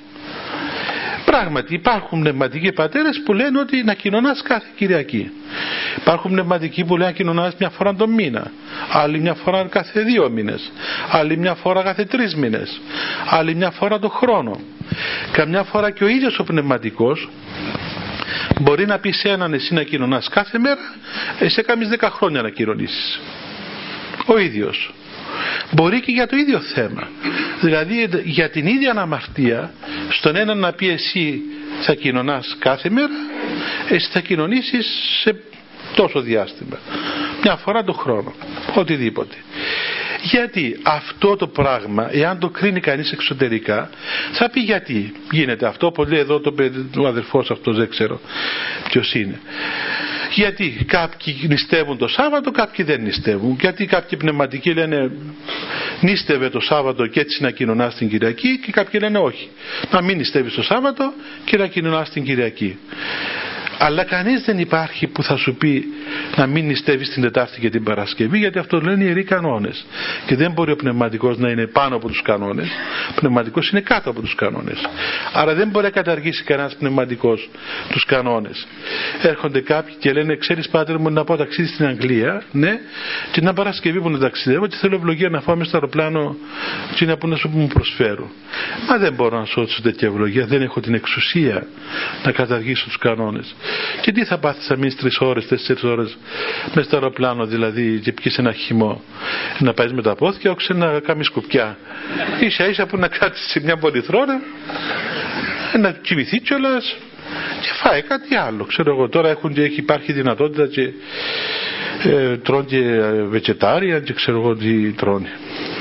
Πράγματι υπάρχουν πνευματικοί πατέρες που λένε ότι να κοινωνάς κάθε Κυριακή. Υπάρχουν πνευματικοί που λένε να κοινωνάς μια φορά τον μήνα, άλλοι μια φορά κάθε δύο μήνες, άλλοι μια φορά κάθε τρεις μήνες, άλλοι μια φορά το χρόνο. Καμιά φορά και ο ίδιος ο πνευματικός μπορεί να πει σε έναν εσύ να κοινωνάς κάθε μέρα, εσύ κάνεις δέκα χρόνια να κοινωνήσεις. Ο ίδιος. Μπορεί και για το ίδιο θέμα. Δηλαδή για την ίδια αμαρτία, στον έναν να πει εσύ θα κοινωνάς κάθε μέρα, εσύ θα κοινωνήσεις σε τόσο διάστημα, μια φορά το χρόνο, οτιδήποτε. Γιατί αυτό το πράγμα, εάν το κρίνει κανείς εξωτερικά, θα πει γιατί γίνεται αυτό, όπως λέει εδώ το παιδί, ο αδερφός αυτός, δεν ξέρω ποιος είναι. Γιατί κάποιοι νηστεύουν το Σάββατο, κάποιοι δεν νηστεύουν. Γιατί κάποιοι πνευματικοί λένε νήστευε το Σάββατο και έτσι να κοινωνάς την Κυριακή, και κάποιοι λένε όχι, να μην νηστεύεις το Σάββατο και να κοινωνάς την Κυριακή. Αλλά κανείς δεν υπάρχει που θα σου πει να μην νηστεύεις την Τετάρτη και την Παρασκευή, γιατί αυτό λένε οι ιεροί κανόνες. Και δεν μπορεί ο πνευματικός να είναι πάνω από τους κανόνες. Ο πνευματικός είναι κάτω από τους κανόνες. Άρα δεν μπορεί να καταργήσει κανένας πνευματικός τους κανόνες. Έρχονται κάποιοι και λένε, ξέρεις πάτερ μου, να πάω ταξίδι στην Αγγλία, ναι, και την Παρασκευή που να ταξιδεύω και θέλω ευλογία να φάω μες στο αεροπλάνο και να πούνε σου που μου προσφέρω. Μα δεν μπορώ να σου δώσω τέτοια ευλογία, δεν έχω την εξουσία να καταργήσω τους κανόνες. Και τι θα πάθεις, θα μείνεις τρεις ώρες, τέσσερις ώρες μες στο αεροπλάνο δηλαδή και πιεις ένα χυμό, να πάεις με τα πόδια, όχι να κάνεις σκουπιά. Ίσα ίσα που να κάτσεις σε μια πολυθρόνα, να κοιμηθεί κιόλας και φάει κάτι άλλο. Ξέρω εγώ, τώρα έχουν, έχει, υπάρχει δυνατότητα και ε, τρώνε και βετσετάρια και ξέρω εγώ τι τρώνε.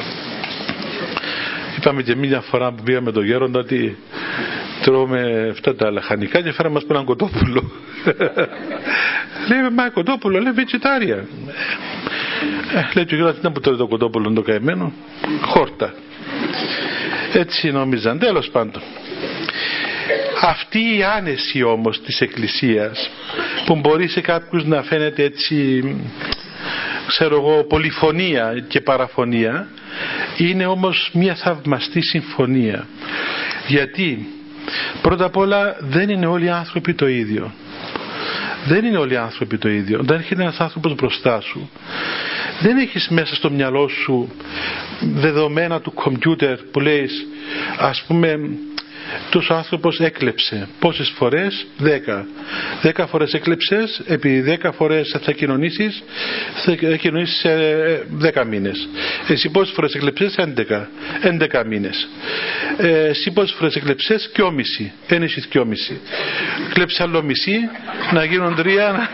Είπαμε και μια φορά που πήγαμε τον Γέροντα ότι τρώμε αυτά τα λαχανικά και φέραμε μας που έναν κοτόπουλο. Λέει, μα κοτόπουλο, λέει βετσετάρια. Ε, λέει και ο Γέροντας, τι να που τρώει το κοτόπουλο το καημένο, χόρτα. Έτσι νόμιζαν, τέλος πάντων. Αυτή η άνεση όμως της Εκκλησίας, που μπορεί σε κάποιους να φαίνεται έτσι, ξέρω εγώ, πολυφωνία και παραφωνία, είναι όμως μια θαυμαστή συμφωνία. Γιατί πρώτα απ' όλα δεν είναι όλοι οι άνθρωποι το ίδιο. Δεν είναι όλοι οι άνθρωποι το ίδιο. Όταν έρχεται ένας άνθρωπος μπροστά σου, δεν έχεις μέσα στο μυαλό σου δεδομένα του κομπιούτερ που λέεις, ας πούμε, τους άνθρωπος έκλεψε πόσες φορές, δέκα δέκα φορές έκλεψες, επί δέκα φορές θα κοινωνήσεις, θα κοινωνήσεις σε δέκα μήνες. Εσύ πόσες φορές έκλεψες, έντεκα έντεκα μήνες. ε, εσύ πόσες φορές έκλεψες, και όμιση, ένεσης και όμιση. Κλέψε άλλο μισή, να γίνουν τρία, να,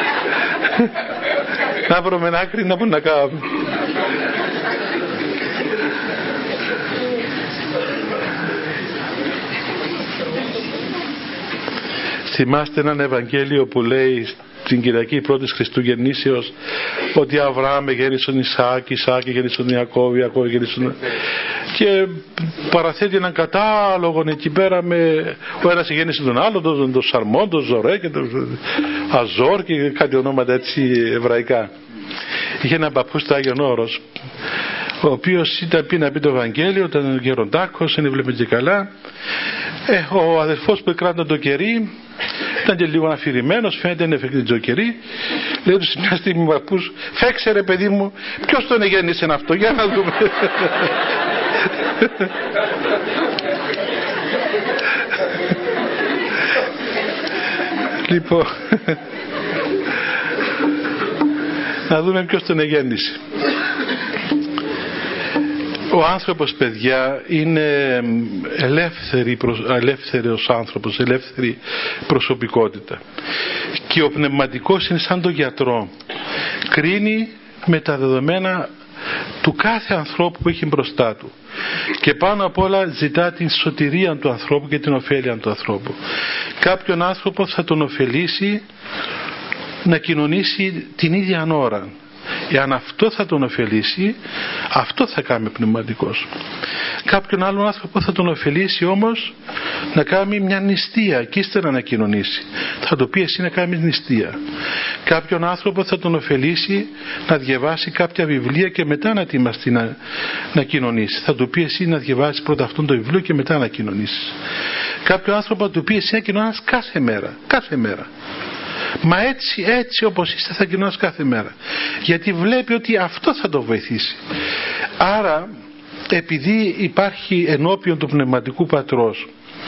να βρούμε ένα άκρη να πούν να κάνουμε. Θυμάστε έναν Ευαγγέλιο που λέει την Κυριακή πρώτης Χριστουγεννήσεως ότι Αβραάμ γέννησε τον Ισαάκ, Ισαάκ γέννησε τον Ιακώβ, Ιακώβ γέννησε τον... και παραθέτει έναν κατάλογο εκεί πέρα με ο ένας γέννησε τον άλλο, τον, τον Σαρμόν, τον Ζωρέ και τον Αζόρ και κάτι ονόματα έτσι εβραϊκά. Είχε έναν παππού στο Άγιον Όρος, ο οποίος ήταν πει να πει το Ευαγγέλιο, ήταν γεροντάκος, δεν έβλεπε και καλά. Ε, ο αδερφός που εκράταν το κερί ήταν και λίγο αφηρημένος, φαίνεται να έφεγε το κερί. Λέει του μια στιγμή ο παππούς, φέξε ρε παιδί μου, ποιος τον γέννησε αυτό, για να δούμε. Λοιπόν, να δούμε ποιος τον εγέννησε. Ο άνθρωπος, παιδιά, είναι ελεύθερη, ελεύθερος άνθρωπος, ελεύθερη προσωπικότητα. Και ο πνευματικός είναι σαν τον γιατρό. Κρίνει με τα δεδομένα του κάθε ανθρώπου που έχει μπροστά του. Και πάνω απ' όλα ζητά την σωτηρία του ανθρώπου και την ωφέλεια του ανθρώπου. Κάποιον άνθρωπο θα τον ωφελήσει να κοινωνήσει την ίδια ώρα. Εάν αυτό θα τον ωφελήσει, αυτό θα κάνει πνευματικός. Κάποιον άλλον άνθρωπο θα τον ωφελήσει όμως να κάνει μια νηστεία και ύστερα να κοινωνήσει. Θα το πει εσύ να κάνεις νηστεία. Κάποιον άνθρωπο θα τον ωφελήσει να διαβάσει κάποια βιβλία και μετά να ετοιμαστεί να, να κοινωνήσει. Θα του πει εσύ να διαβάσεις πρώτα αυτό το βιβλίο και μετά να κοινωνήσεις. Κάποιον άνθρωπο θα του πει εσύ να κοινωνάς κάθε μέρα. Κάθε μέρα. Μα έτσι, έτσι όπως είστε θα κοινωνάς κάθε μέρα. Γιατί βλέπει ότι αυτό θα το βοηθήσει. Άρα, επειδή υπάρχει ενώπιον του πνευματικού πατρός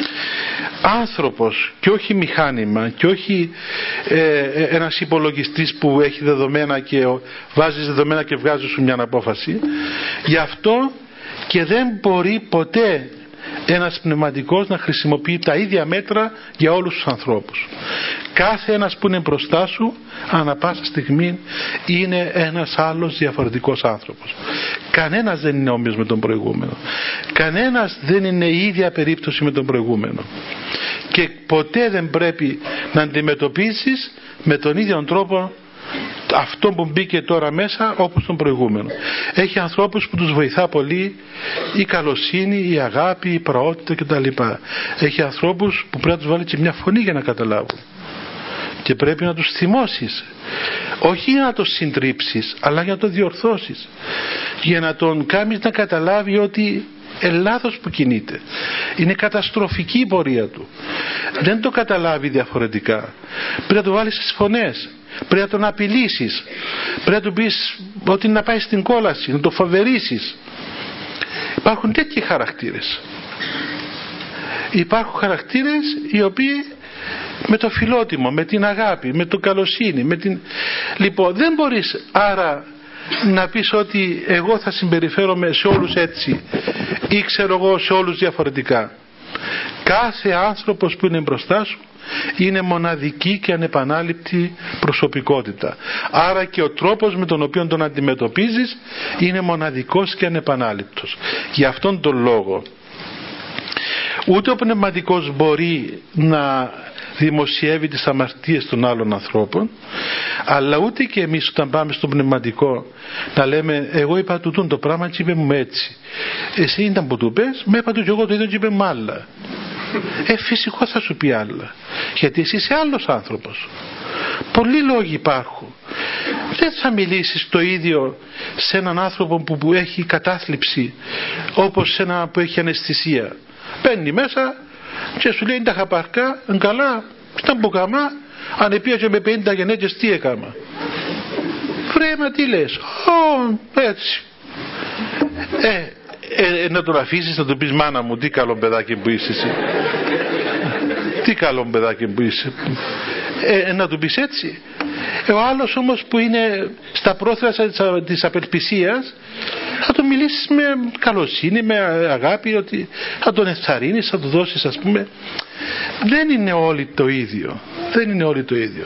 άνθρωπος και όχι μηχάνημα και όχι ε, ένας υπολογιστής που έχει δεδομένα και βάζεις δεδομένα και βγάζεις σου μια απόφαση, γι' αυτό και δεν μπορεί ποτέ ένας πνευματικός να χρησιμοποιεί τα ίδια μέτρα για όλους τους ανθρώπους. Κάθε ένας που είναι μπροστά σου ανά πάσα στιγμή είναι ένας άλλος διαφορετικός άνθρωπος. Κανένας δεν είναι όμοιος με τον προηγούμενο. Κανένας δεν είναι η ίδια περίπτωση με τον προηγούμενο. Και ποτέ δεν πρέπει να αντιμετωπίσεις με τον ίδιο τρόπο αυτό που μπήκε τώρα μέσα όπως τον προηγούμενο. Έχει ανθρώπους που τους βοηθά πολύ η καλοσύνη, η αγάπη, η πραότητα κτλ. Έχει ανθρώπους που πρέπει να τους βάλει και μια φωνή για να καταλάβουν. Και πρέπει να τους θυμώσεις. Όχι για να τον συντρίψεις, αλλά για να τον διορθώσεις. Για να τον κάνεις να καταλάβει ότι λάθος που κινείται. Είναι καταστροφική η πορεία του. Δεν το καταλάβει διαφορετικά. Πρέπει να το βάλεις στις φωνές. Πρέπει να τον απειλήσεις. Πρέπει να του πεις ότι να πάει στην κόλαση, να το φοβερίσεις. Υπάρχουν τέτοιοι χαρακτήρες. Υπάρχουν χαρακτήρες οι οποίοι με το φιλότιμο, με την αγάπη, με το καλοσύνη, με την... Λοιπόν, δεν μπορείς άρα να πεις ότι εγώ θα συμπεριφέρομαι σε όλους έτσι ή ξέρω εγώ σε όλους διαφορετικά. Κάθε άνθρωπος που είναι μπροστά σου είναι μοναδική και ανεπανάληπτη προσωπικότητα. Άρα και ο τρόπος με τον οποίο τον αντιμετωπίζεις είναι μοναδικός και ανεπανάληπτος. Γι' αυτόν τον λόγο ούτε ο πνευματικός μπορεί να δημοσιεύει τις αμαρτίες των άλλων ανθρώπων, αλλά ούτε και εμείς όταν πάμε στον πνευματικό να λέμε εγώ είπα του τούν το πράγμα και είπε μου έτσι, εσύ ήταν που του πες, με είπα του και εγώ το ίδιο και είπε μου άλλα. Ε, φυσικό θα σου πει άλλα, γιατί εσύ είσαι άλλος άνθρωπος. Πολλοί λόγοι υπάρχουν. Δεν θα μιλήσεις το ίδιο σε έναν άνθρωπο που, που έχει κατάθλιψη όπως σε έναν που έχει αναισθησία. Παίρνει μέσα και σου λέει τα χαπαρκά, καλά, στα μπουκαμά, αν επίαζε με πενήντα γενέτες τι έκαμα. Βρέμα τι λες, ω, έτσι. Ε, ε, ε, να τον αφήσεις να του πεις μάνα μου τι καλό παιδάκι που είσαι εσύ. Τι καλό παιδάκι που είσαι. Ε, να του πεις έτσι. Ε, ο άλλος όμως που είναι στα πρόθυρα της απελπισίας θα τον μιλήσεις με καλοσύνη, με αγάπη, ότι θα τον ενθαρρύνεις, θα του δώσεις ας πούμε. Δεν είναι όλοι το ίδιο. Δεν είναι όλοι το ίδιο.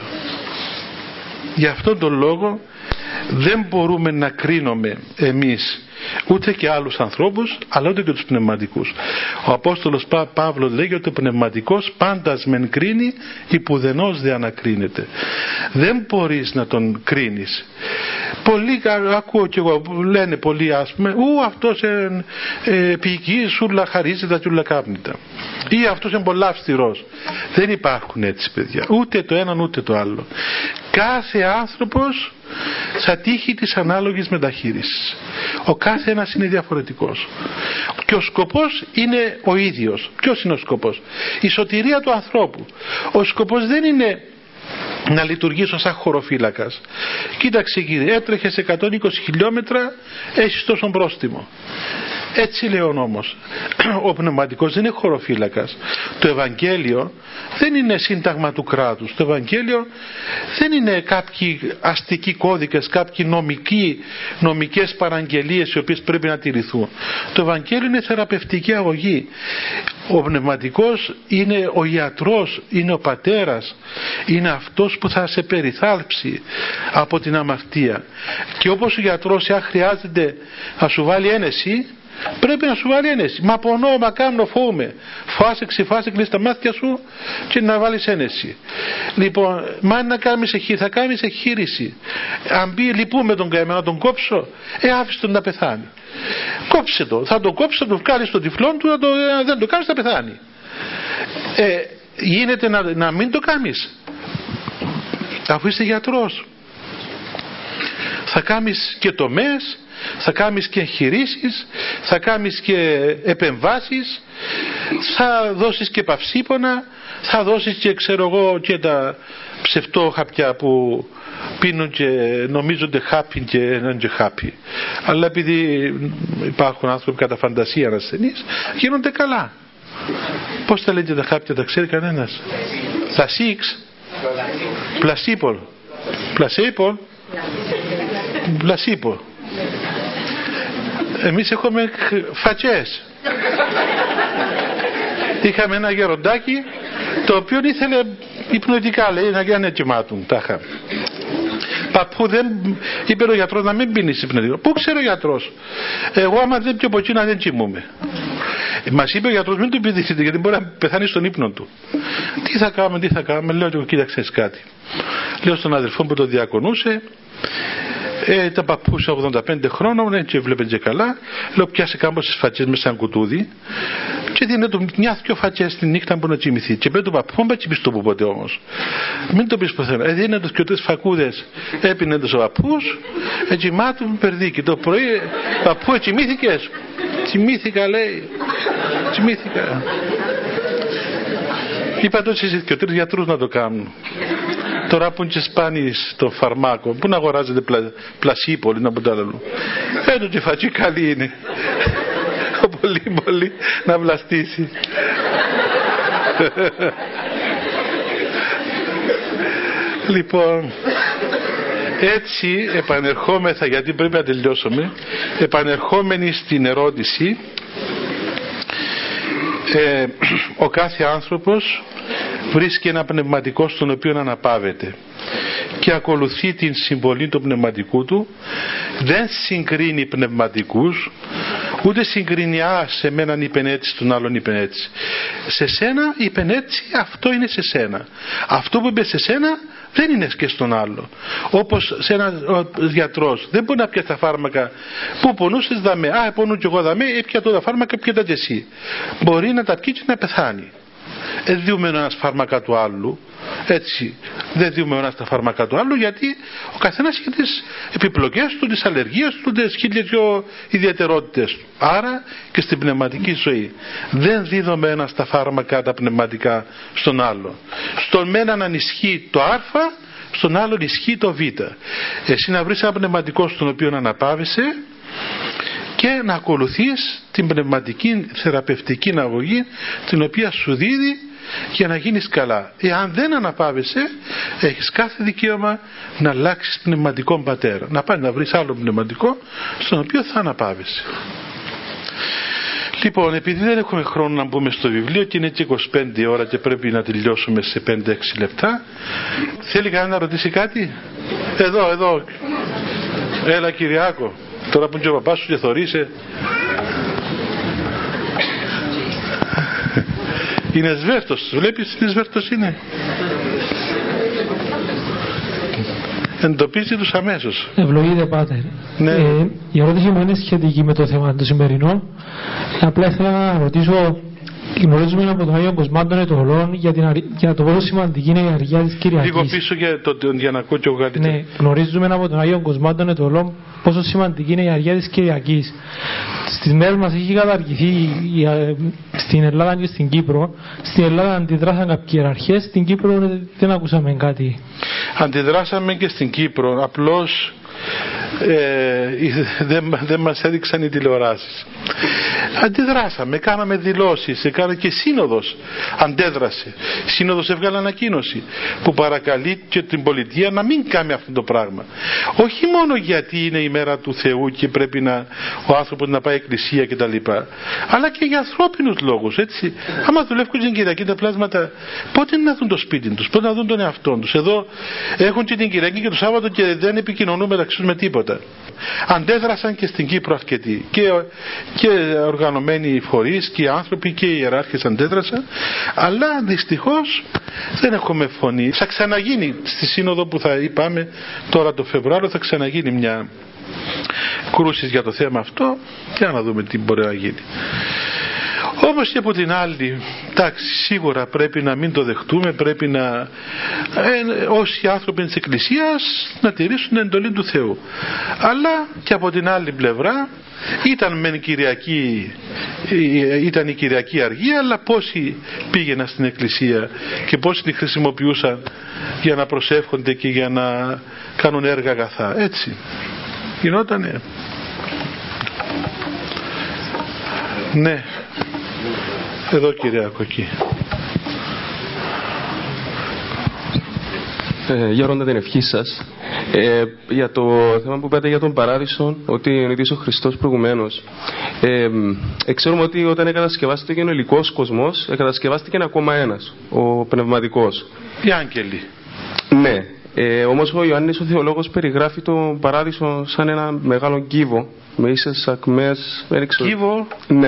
Γι' αυτόν τον λόγο δεν μπορούμε να κρίνουμε εμείς ούτε και άλλους ανθρώπους, αλλά ούτε και τους πνευματικούς. Ο Απόστολος Πα, Παύλος λέγει ότι ο πνευματικός πάντας μεν κρίνει, υπουδενός δε ανακρίνεται. Δεν μπορείς να τον κρίνεις. Πολλοί, ακούω και εγώ, λένε πολλοί ας πούμε, ου αυτός ε, ε, ποιητής, σούλα χαρίζεται και ούλα κάπνιτα. Ή αυτός είναι πολλά αυστηρός. Δεν υπάρχουν έτσι παιδιά. Ούτε το έναν ούτε το άλλο. Κάθε άνθρωπος θα τύχει της ανάλογης μεταχείρισης. Ο κάθε ένας είναι διαφορετικός. Και ο σκοπός είναι ο ίδιος. Ποιος είναι ο σκοπός? Η σωτηρία του ανθρώπου. Ο σκοπός δεν είναι να λειτουργήσω σαν χωροφύλακας. Κοίταξε κύριε, έτρεχες εκατόν είκοσι χιλιόμετρα, έχεις τόσο πρόστιμο. Έτσι λέει ο νόμος. Ο πνευματικός δεν είναι χωροφύλακας. Το Ευαγγέλιο δεν είναι σύνταγμα του κράτους. Το Ευαγγέλιο δεν είναι κάποιοι αστικοί κώδικες, κάποιοι νομικοί, νομικές παραγγελίες οι οποίες πρέπει να τηρηθούν. Το Ευαγγέλιο είναι θεραπευτική αγωγή. Ο πνευματικός είναι ο ιατρός, είναι ο πατέρας, είναι αυτός που θα σε περιθάλψει από την αμαρτία. Και όπως ο γιατρός, αν χρειάζεται να σου βάλει ένεση, πρέπει να σου βάλει ένεση. Μα πονώ, μα κάνω, φοβούμαι. Φάσε, ξεφάσε, κλείς τα μάτια σου και να βάλεις ένεση. Λοιπόν, μα να κάνεις εχείριση, θα κάνεις εχείριση. Αν πει λυπούμε τον καημένο, να τον κόψω, ε άφησε τον να πεθάνει. Κόψε το, θα τον κόψει, θα τον βγάλεις στον τυφλόν του, να το, δεν το κάνεις, θα πεθάνει. Ε, γίνεται να, να μην το κάνεις, αφού είσαι γιατρός. Θα κάνεις και τομές, θα κάνεις και εγχειρήσεις, θα κάνεις και επεμβάσεις, θα δώσεις και παυσίπονα, θα δώσεις και ξέρω εγώ και τα ψευτόχαπια που πίνουν και νομίζονται happy και είναι και happy. Αλλά επειδή υπάρχουν άνθρωποι κατά φαντασία ασθενείς, γίνονται καλά. Πώς τα λέγεται τα χάπια, τα ξέρει κανένας? Τα σίξ, πλασίπολ, πλασίπολ, πλασίπολ. Εμείς έχουμε φατσές. Είχαμε ένα γεροντάκι το οποίο ήθελε υπνοτικά, λέει, να γίνει ετοιμάτουν. Τα είχαμε. Παππού δεν είπε ο γιατρός να μην πίνεις υπνοτικά. Πού ξέρει ο γιατρός? Εγώ άμα δεν πιω από εκεί να δεν κοιμούμαι. Μας είπε ο γιατρός μην το πηδήξετε γιατί μπορεί να πεθάνει στον ύπνο του. Τι θα κάνουμε, τι θα κάνουμε? Λέω και κοίταξες κάτι. Λέω στον αδελφό που το διακονούσε, ε, τα παππούσα ογδόντα πέντε χρόνων, έτσι βλέπε και καλά. Λέω πιάσε κάμποσες φατσές μέσα σαν κουτούδι και δίνε του μια δυο φατσές τη νύχτα που να τσιμηθεί. Και πέτω παππού, μην πεις το που ποτέ όμως. Μην το πεις ποθένα. Ε, δίνε τους και τρεις φακούδες, έπινε τους ο παππούς, έτσι μάτου περδίκη. Το πρωί, παππού, ετσιμήθηκες? Τσιμήθηκα, λέει. Τσιμήθηκα. Είπα το εσείς και ο τρεις γιατρούς να το κάνουν. Τώρα που είναι και σπάνιες το φαρμάκο, πού να αγοράζετε πλα, πλασίπολη, να πούν άλλο. Έτω και φατσί καλή είναι. Πολύ πολύ να βλαστήσει. Λοιπόν, έτσι επανερχόμεθα, γιατί πρέπει να τελειώσουμε, επανερχόμενοι στην ερώτηση, ε, ο κάθε άνθρωπος βρίσκει ένα πνευματικό στον οποίο αναπαύεται και ακολουθεί την συμβολή του πνευματικού του, δεν συγκρίνει πνευματικούς, ούτε συγκρίνει α, σε μέναν υπενέτηση, τον άλλον υπενέτηση. Σε σένα η υπενέτηση, αυτό είναι σε σένα. Αυτό που είπε σε σένα δεν είναι και στον άλλο. Όπως σε ένα γιατρός δεν μπορεί να πιάσει τα φάρμακα που πονούσες δαμέ, α, πονούν και εγώ δαμέ, έπια τα φάρμακα, πια τα και εσύ. Μπορεί να τα πιει και να πεθάνει. Δεν διούμε ένας φάρμακα του άλλου, έτσι, δεν διούμε ένας τα φάρμακα του άλλου, γιατί ο καθένας έχει τις επιπλοκές του, τις αλλεργίες του, τις χίλιες δυο ιδιαιτερότητες του. Άρα και στην πνευματική ζωή δεν δίδουμε ένας τα φάρμακα τα πνευματικά στον άλλο. Στον μέναν αν ισχύει το α, στον άλλον ισχύει το β. Εσύ να βρεις ένα πνευματικό στον οποίο να αναπαύεσαι και να ακολουθείς την πνευματική θεραπευτική αγωγή την οποία σου δίδει για να γίνεις καλά. Εάν δεν αναπαύεσαι, έχεις κάθε δικαίωμα να αλλάξεις πνευματικό πατέρα, να πας να βρεις άλλο πνευματικό στον οποίο θα αναπαύεσαι. Λοιπόν, επειδή δεν έχουμε χρόνο να μπούμε στο βιβλίο και είναι και είκοσι πέντε ώρα και πρέπει να τελειώσουμε σε πέντε έξι λεπτά, θέλει κανένα να ρωτήσει κάτι? Εδώ, εδώ. Έλα Κυριάκο. Τώρα που είναι και ο παπάς σου και θωρείσαι. Είναι σβέρτος. Βλέπεις τι σβέρτος είναι? Εντοπίζει τους αμέσως. Ευλογείτε Πάτερ. Ναι. Ε, η ερώτηση μου είναι σχετική με το θέμα το σημερινό. Απλά ήθελα να ρωτήσω, γνωρίζουμε από τον Άγιο Κοσμά των Ετωλών για, την, για το πόσο σημαντική είναι η αργία της Κυριακής. Λίγο πίσω για, το, για να ακούω και εγώ καλύτερα. Ναι, γνωρίζουμε από τον Άγιο Κοσμά των Ετωλών πόσο σημαντική είναι η αργία της Κυριακής. Στις μέρες μας έχει καταργηθεί η, η, στην Ελλάδα και στην Κύπρο. Στην Ελλάδα αντιδράσαν κάποιοι ιεραρχές, στην Κύπρο δεν ακούσαμε κάτι. Αντιδράσαμε και στην Κύπρο, απλώς ε, δεν, δεν μας έδειξαν οι τηλεοράσεις. Αντιδράσαμε, κάναμε δηλώσεις, έκανε και σύνοδος αντέδρασε. Σύνοδος έβγαλε ανακοίνωση που παρακαλεί και την πολιτεία να μην κάνει αυτό το πράγμα. Όχι μόνο γιατί είναι η μέρα του Θεού και πρέπει να, ο άνθρωπος να πάει εκκλησία κτλ, αλλά και για ανθρώπινους λόγους, έτσι. Άμα δουλεύουν την Κυριακή τα πλάσματα, πότε να δουν το σπίτι τους, πότε να δουν τον εαυτό τους. Εδώ έχουν και την Κυριακή και το Σάββατο και δεν επικοινωνούν μεταξύ τους με τίποτα. Αντέδρασαν και στην Κύπρο αρκετοί. Και, και οργανωμένοι φορείς και οι άνθρωποι και οι ιεράρχες αντέδρασαν. Αλλά δυστυχώς δεν έχουμε φωνή. Θα ξαναγίνει στη σύνοδο που θα είπαμε τώρα το Φεβρουάριο, θα ξαναγίνει μια κρούση για το θέμα αυτό και να δούμε τι μπορεί να γίνει. Όμως και από την άλλη, εντάξει, σίγουρα πρέπει να μην το δεχτούμε, πρέπει να ε, όσοι άνθρωποι της Εκκλησίας να τηρήσουν την εντολή του Θεού. Αλλά και από την άλλη πλευρά ήταν μεν Κυριακή, ήταν η Κυριακή αργία, αλλά πόσοι πήγαιναν στην Εκκλησία και πόσοι τη χρησιμοποιούσαν για να προσεύχονται και για να κάνουν έργα αγαθά. Έτσι γινότανε. Ναι. Εδώ Κυριάκο, εκεί. Ε, Γέροντα, την ευχή σας. Ε, για το θέμα που είπατε για τον Παράδεισο, ότι εννοείται ο Χριστός προηγουμένως. Ε, ε, ξέρουμε ότι όταν κατασκευάστηκε ο υλικός κοσμός, κατασκευάστηκε ακόμα ένας, ο πνευματικός. Οι άγγελοι. Ναι. Ε, όμως ο Ιωάννης ο Θεολόγος περιγράφει τον Παράδεισο σαν ένα μεγάλο κύβο, με ίσες ακμές. Κύβο. Ναι.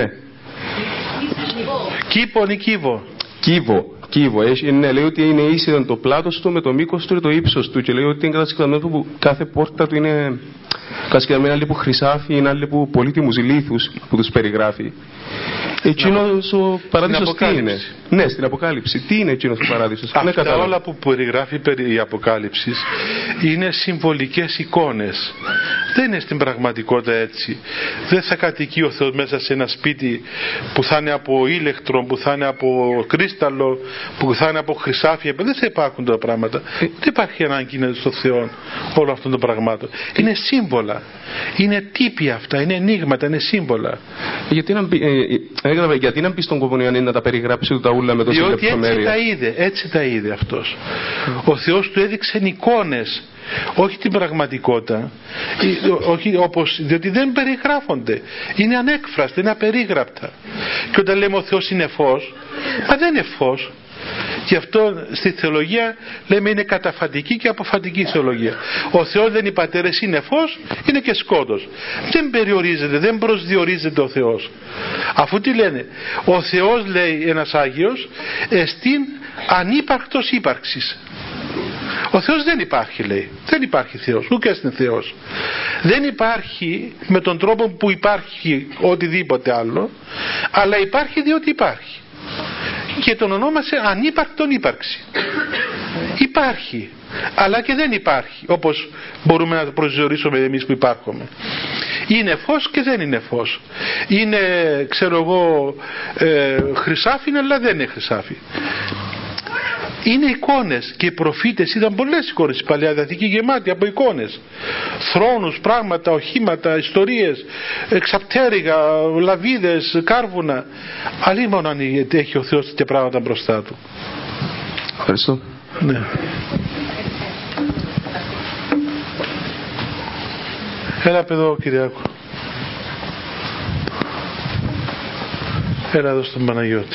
Κήπον ή κύβο. Κύβο, κύβο. Έχει, ναι, λέει ότι είναι ίσιο το πλάτος του με το μήκος του και το ύψος του. Και λέει ότι είναι κατασκευασμένο που κάθε πόρτα του είναι κατασκευασμένη, άλλη που χρυσάφι, είναι άλλη που πολύτιμους λίθους που τους περιγράφει. Εκείνος ο Παράδεισος τι είναι? Ναι, στην Αποκάλυψη. Τι είναι εκείνος ο Παράδεισος? Αυτά ναι, όλα που περιγράφει η Αποκάλυψη είναι συμβολικές εικόνες. Δεν είναι στην πραγματικότητα έτσι. Δεν θα κατοικεί ο Θεός μέσα σε ένα σπίτι που θα είναι από ήλεκτρο, που θα είναι από κρίσταλλο, που θα είναι από χρυσάφια. Δεν θα υπάρχουν τα πράγματα. Δεν υπάρχει ανάγκη στο Θεό όλων αυτών των πραγμάτων. Είναι σύμβολα. Είναι τύποι αυτά. Είναι ενίγματα. Είναι σύμβολα. Γιατί να μπει, ε, ε, γιατί να μπει στον Κοπονιανή να τα περιγράψει του τα ούλα με τόση λεπτομέρεια? Διότι έτσι τα είδε. Έτσι τα είδε αυτός. Ο Θεός του έδειξε εικόνες. Όχι την πραγματικότητα, όχι όπως, διότι δεν περιγράφονται, είναι ανέκφραστα, είναι απερίγραπτα. Και όταν λέμε ο Θεός είναι φως, μα δεν είναι φως. Γι' αυτό στη θεολογία λέμε είναι καταφατική και αποφατική θεολογία. Ο Θεός δεν είναι πατέρες, είναι φως, είναι και σκότος. Δεν περιορίζεται, δεν προσδιορίζεται ο Θεός. Αφού τι λένε? Ο Θεός, λέει ένας Άγιος, εστίν ανύπαρκτος ύπαρξης. Ο Θεός δεν υπάρχει, λέει. Δεν υπάρχει Θεός, ούτε είναι Θεός. Δεν υπάρχει με τον τρόπο που υπάρχει οτιδήποτε άλλο, αλλά υπάρχει διότι υπάρχει. Και τον ονόμασε ανύπαρκτον ύπαρξη. Υπάρχει, αλλά και δεν υπάρχει, όπως μπορούμε να το προσδιορίσουμε εμείς που υπάρχουμε. Είναι φως και δεν είναι φως. Είναι, ξέρω εγώ, ε, χρυσάφι, αλλά δεν είναι χρυσάφι. Είναι εικόνες και οι προφήτες είδαν πολλές εικόνες στην Παλαιά Διαθήκη, γεμάτη από εικόνες, θρόνους, πράγματα, οχήματα, ιστορίες, εξαπτέρυγα, λαβίδες, κάρβουνα. Αλλήμον αν έχει ο Θεός τέτοια πράγματα μπροστά του. Ευχαριστώ. Ναι. Έλα παιδό Κυριάκο. Έλα εδώ στον Παναγιώτη.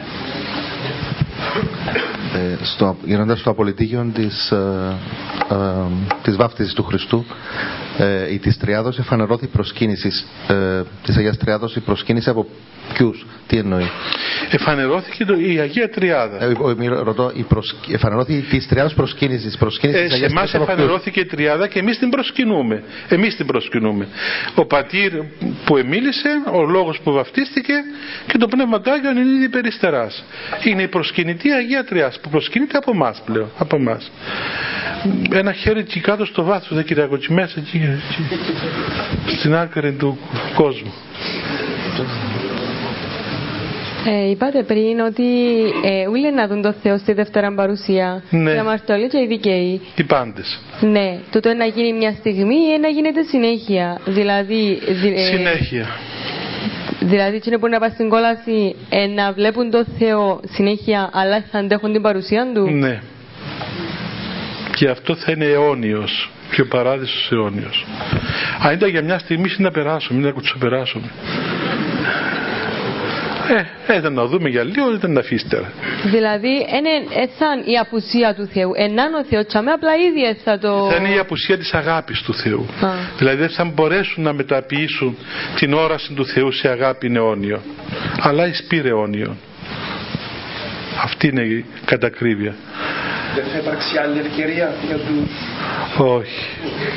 Ε, στο, γυρνώντας στο απολυτίκιο της, ε, ε, της βάφτισης του Χριστού ε, η της Τριάδος εφανερώθη προσκύνησης ε, της Αγίας Τριάδος, η προσκύνηση από ποιους, τι εννοεί? Εφανερώθηκε το, η Αγία Τριάδα. Ε, ε, ρωτώ, η προσ, εφανερώθη της Τριάδος προσκύνησης, προσκύνησης ε, της Αγίας Τριάδος. Σε εμάς εφανερώθηκε η Τριάδα και εμείς την προσκυνούμε. Εμείς την προσκυνούμε. Ο πατήρ που εμίλησε, ο λόγος που βαφτίστηκε και το Πνεύμα του Άγιον είναι ήδη περιστεράς. Είναι η προσκυνητή Αγία Τριάς που προσκυνείται από εμάς πλέον. Από εμάς. Ένα χέρι εκεί κάτω στο βάθος, δεν Κυριακό, εκεί μέσα, εκεί, εκεί, στην άκρη του κόσμου. Ε, είπατε πριν ότι ε, ούλοι να δουν το Θεό στη δεύτερη παρουσία. Ναι. Οι αμαρτωλοί και οι δικαίοι. Οι πάντες. Ναι. Τούτο να γίνει μια στιγμή ή να γίνεται συνέχεια. Δηλαδή. Ε, συνέχεια. Δηλαδή, τι είναι που να πας στην κόλαση ε, να βλέπουν το Θεό συνέχεια, αλλά θα αντέχουν την παρουσία του. Ναι. Και αυτό θα είναι αιώνιος. Και ο παράδεισος αιώνιος. Αν ήταν για μια στιγμή, να περάσουμε, να κουτσοπεράσουμε. Ε, ήταν να δούμε για λίγο, ήταν να αφήστερα. Δηλαδή, είναι ε, σαν η απουσία του Θεού. Ενάν ο Θεός, τσάμε απλά ίδια θα το... Θα είναι η απουσία της αγάπης του Θεού. Α. Δηλαδή δεν θα μπορέσουν να μεταποιήσουν την όραση του Θεού σε αγάπη αιώνιο. Αλλά εις πήρε αιώνιο. Αυτή είναι η κατακρίβεια. Δεν θα υπάρξει άλλη ευκαιρία για τους... Όχι.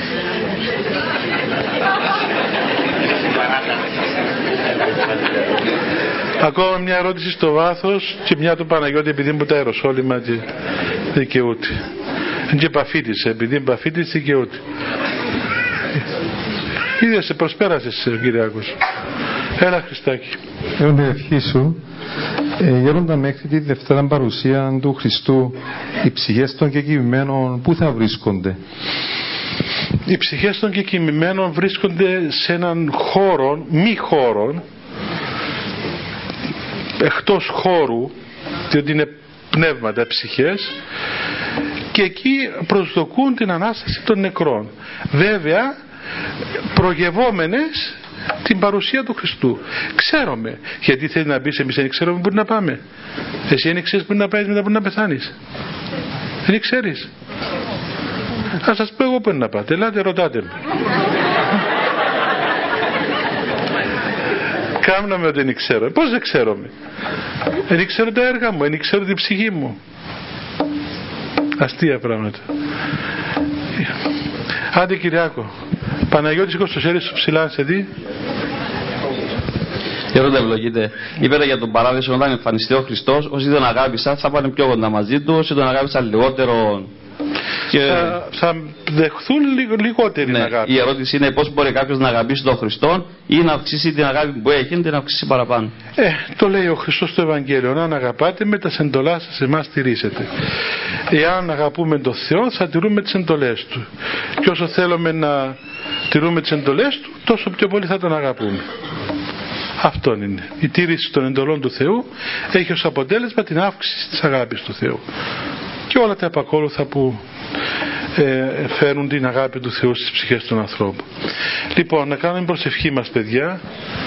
Ακόμα μια ερώτηση στο βάθος και μια του Παναγιώτη, επειδή μου τα αεροσόλυμα και δικαιούται. Και επαφήτης, επειδή επαφήτης δικαιούται. Είδε, σε προσπέρασες ο Κυριάκος. Έλα Χριστάκη. Εγώ την ευχή σου. Ε, Γέροντα, μέχρι τη Δευτέρα παρουσία του Χριστού, οι ψυχές των κεκοιμημένων πού θα βρίσκονται? Οι ψυχές των κεκοιμημένων βρίσκονται σε έναν χώρο, μη χώρο, εκτός χώρου, διότι είναι πνεύματα, ψυχές, και εκεί προσδοκούν την Ανάσταση των νεκρών. Βέβαια, προγευόμενες την παρουσία του Χριστού. Ξέρουμε. Γιατί θέλει να μπεις, εμείς δεν ξέρουμε πού να πάμε. Εσύ δεν ξέρεις πού να πάει μετά που να πεθάνεις. Δεν ξέρεις. Θα σας πω εγώ πού να πάτε. Ελάτε, ρωτάτε με. Κάμναμε ότι δεν ξέρω. Πώς δεν ξέρουμε? Δεν ξέρω τα έργα μου, δεν ξέρω την ψυχή μου. Αστεία πράγματα. Άντε Κυριάκο. Παναγιώτης είκοσι χέρι σου ψηλά, σε δει. Γέροντα, ευλογείτε. Είπατε για τον παράδεισο, όταν εμφανιστεί ο Χριστός, όσοι τον αγάπησαν θα πάνε πιο κοντά μαζί του, όσοι τον αγάπησαν λιγότερο. Και... Θα, θα δεχθούν λιγ, λιγότερη ναι, αγάπη. Η ερώτηση είναι πώς μπορεί κάποιος να αγαπήσει τον Χριστό ή να αυξήσει την αγάπη που έχει, την αυξήσει παραπάνω. Ε, το λέει ο Χριστός στο Ευαγγέλιο. Αν αγαπάτε, με τα εντολά σας εμάς τηρήσετε. Εάν αγαπούμε τον Θεό, θα τηρούμε τις εντολές του. Και όσο θέλουμε να τηρούμε τις εντολές του, τόσο πιο πολύ θα τον αγαπούμε. Αυτό είναι. Η τήρηση των εντολών του Θεού έχει ως αποτέλεσμα την αύξηση της αγάπης του Θεού. Και όλα τα επακόλουθα που ε, φέρουν την αγάπη του Θεού στις ψυχές των ανθρώπων. Λοιπόν, να κάνουμε προσευχή μας, παιδιά.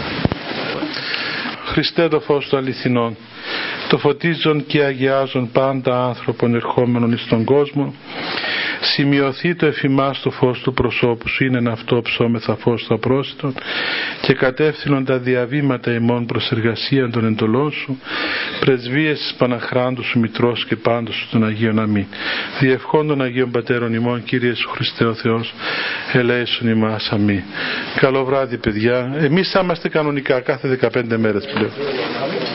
Χριστέ, το φως του αληθινών, το φωτίζον και αγιάζον πάντα άνθρωπον ερχόμενων εις τον κόσμο, σημειωθεί το εφημάς το φως του προσώπου σου, είναι αυτό ψώμεθα φως του απρόσιτον, και κατεύθυνον τα διαβήματα ημών προς εργασία των εντολών σου, πρεσβείες της Παναχράντου σου Μητρός και πάντως σου των Αγίων αμήν. Διευχών των Αγίων Πατέρων ημών, Κύριε σου Χριστέ ο Θεός, ελέησον ημάς αμήν. Καλό βράδυ, παιδιά. Εμείς θα είμαστε κανονικά κάθε δεκαπέντε μέρες πλέον.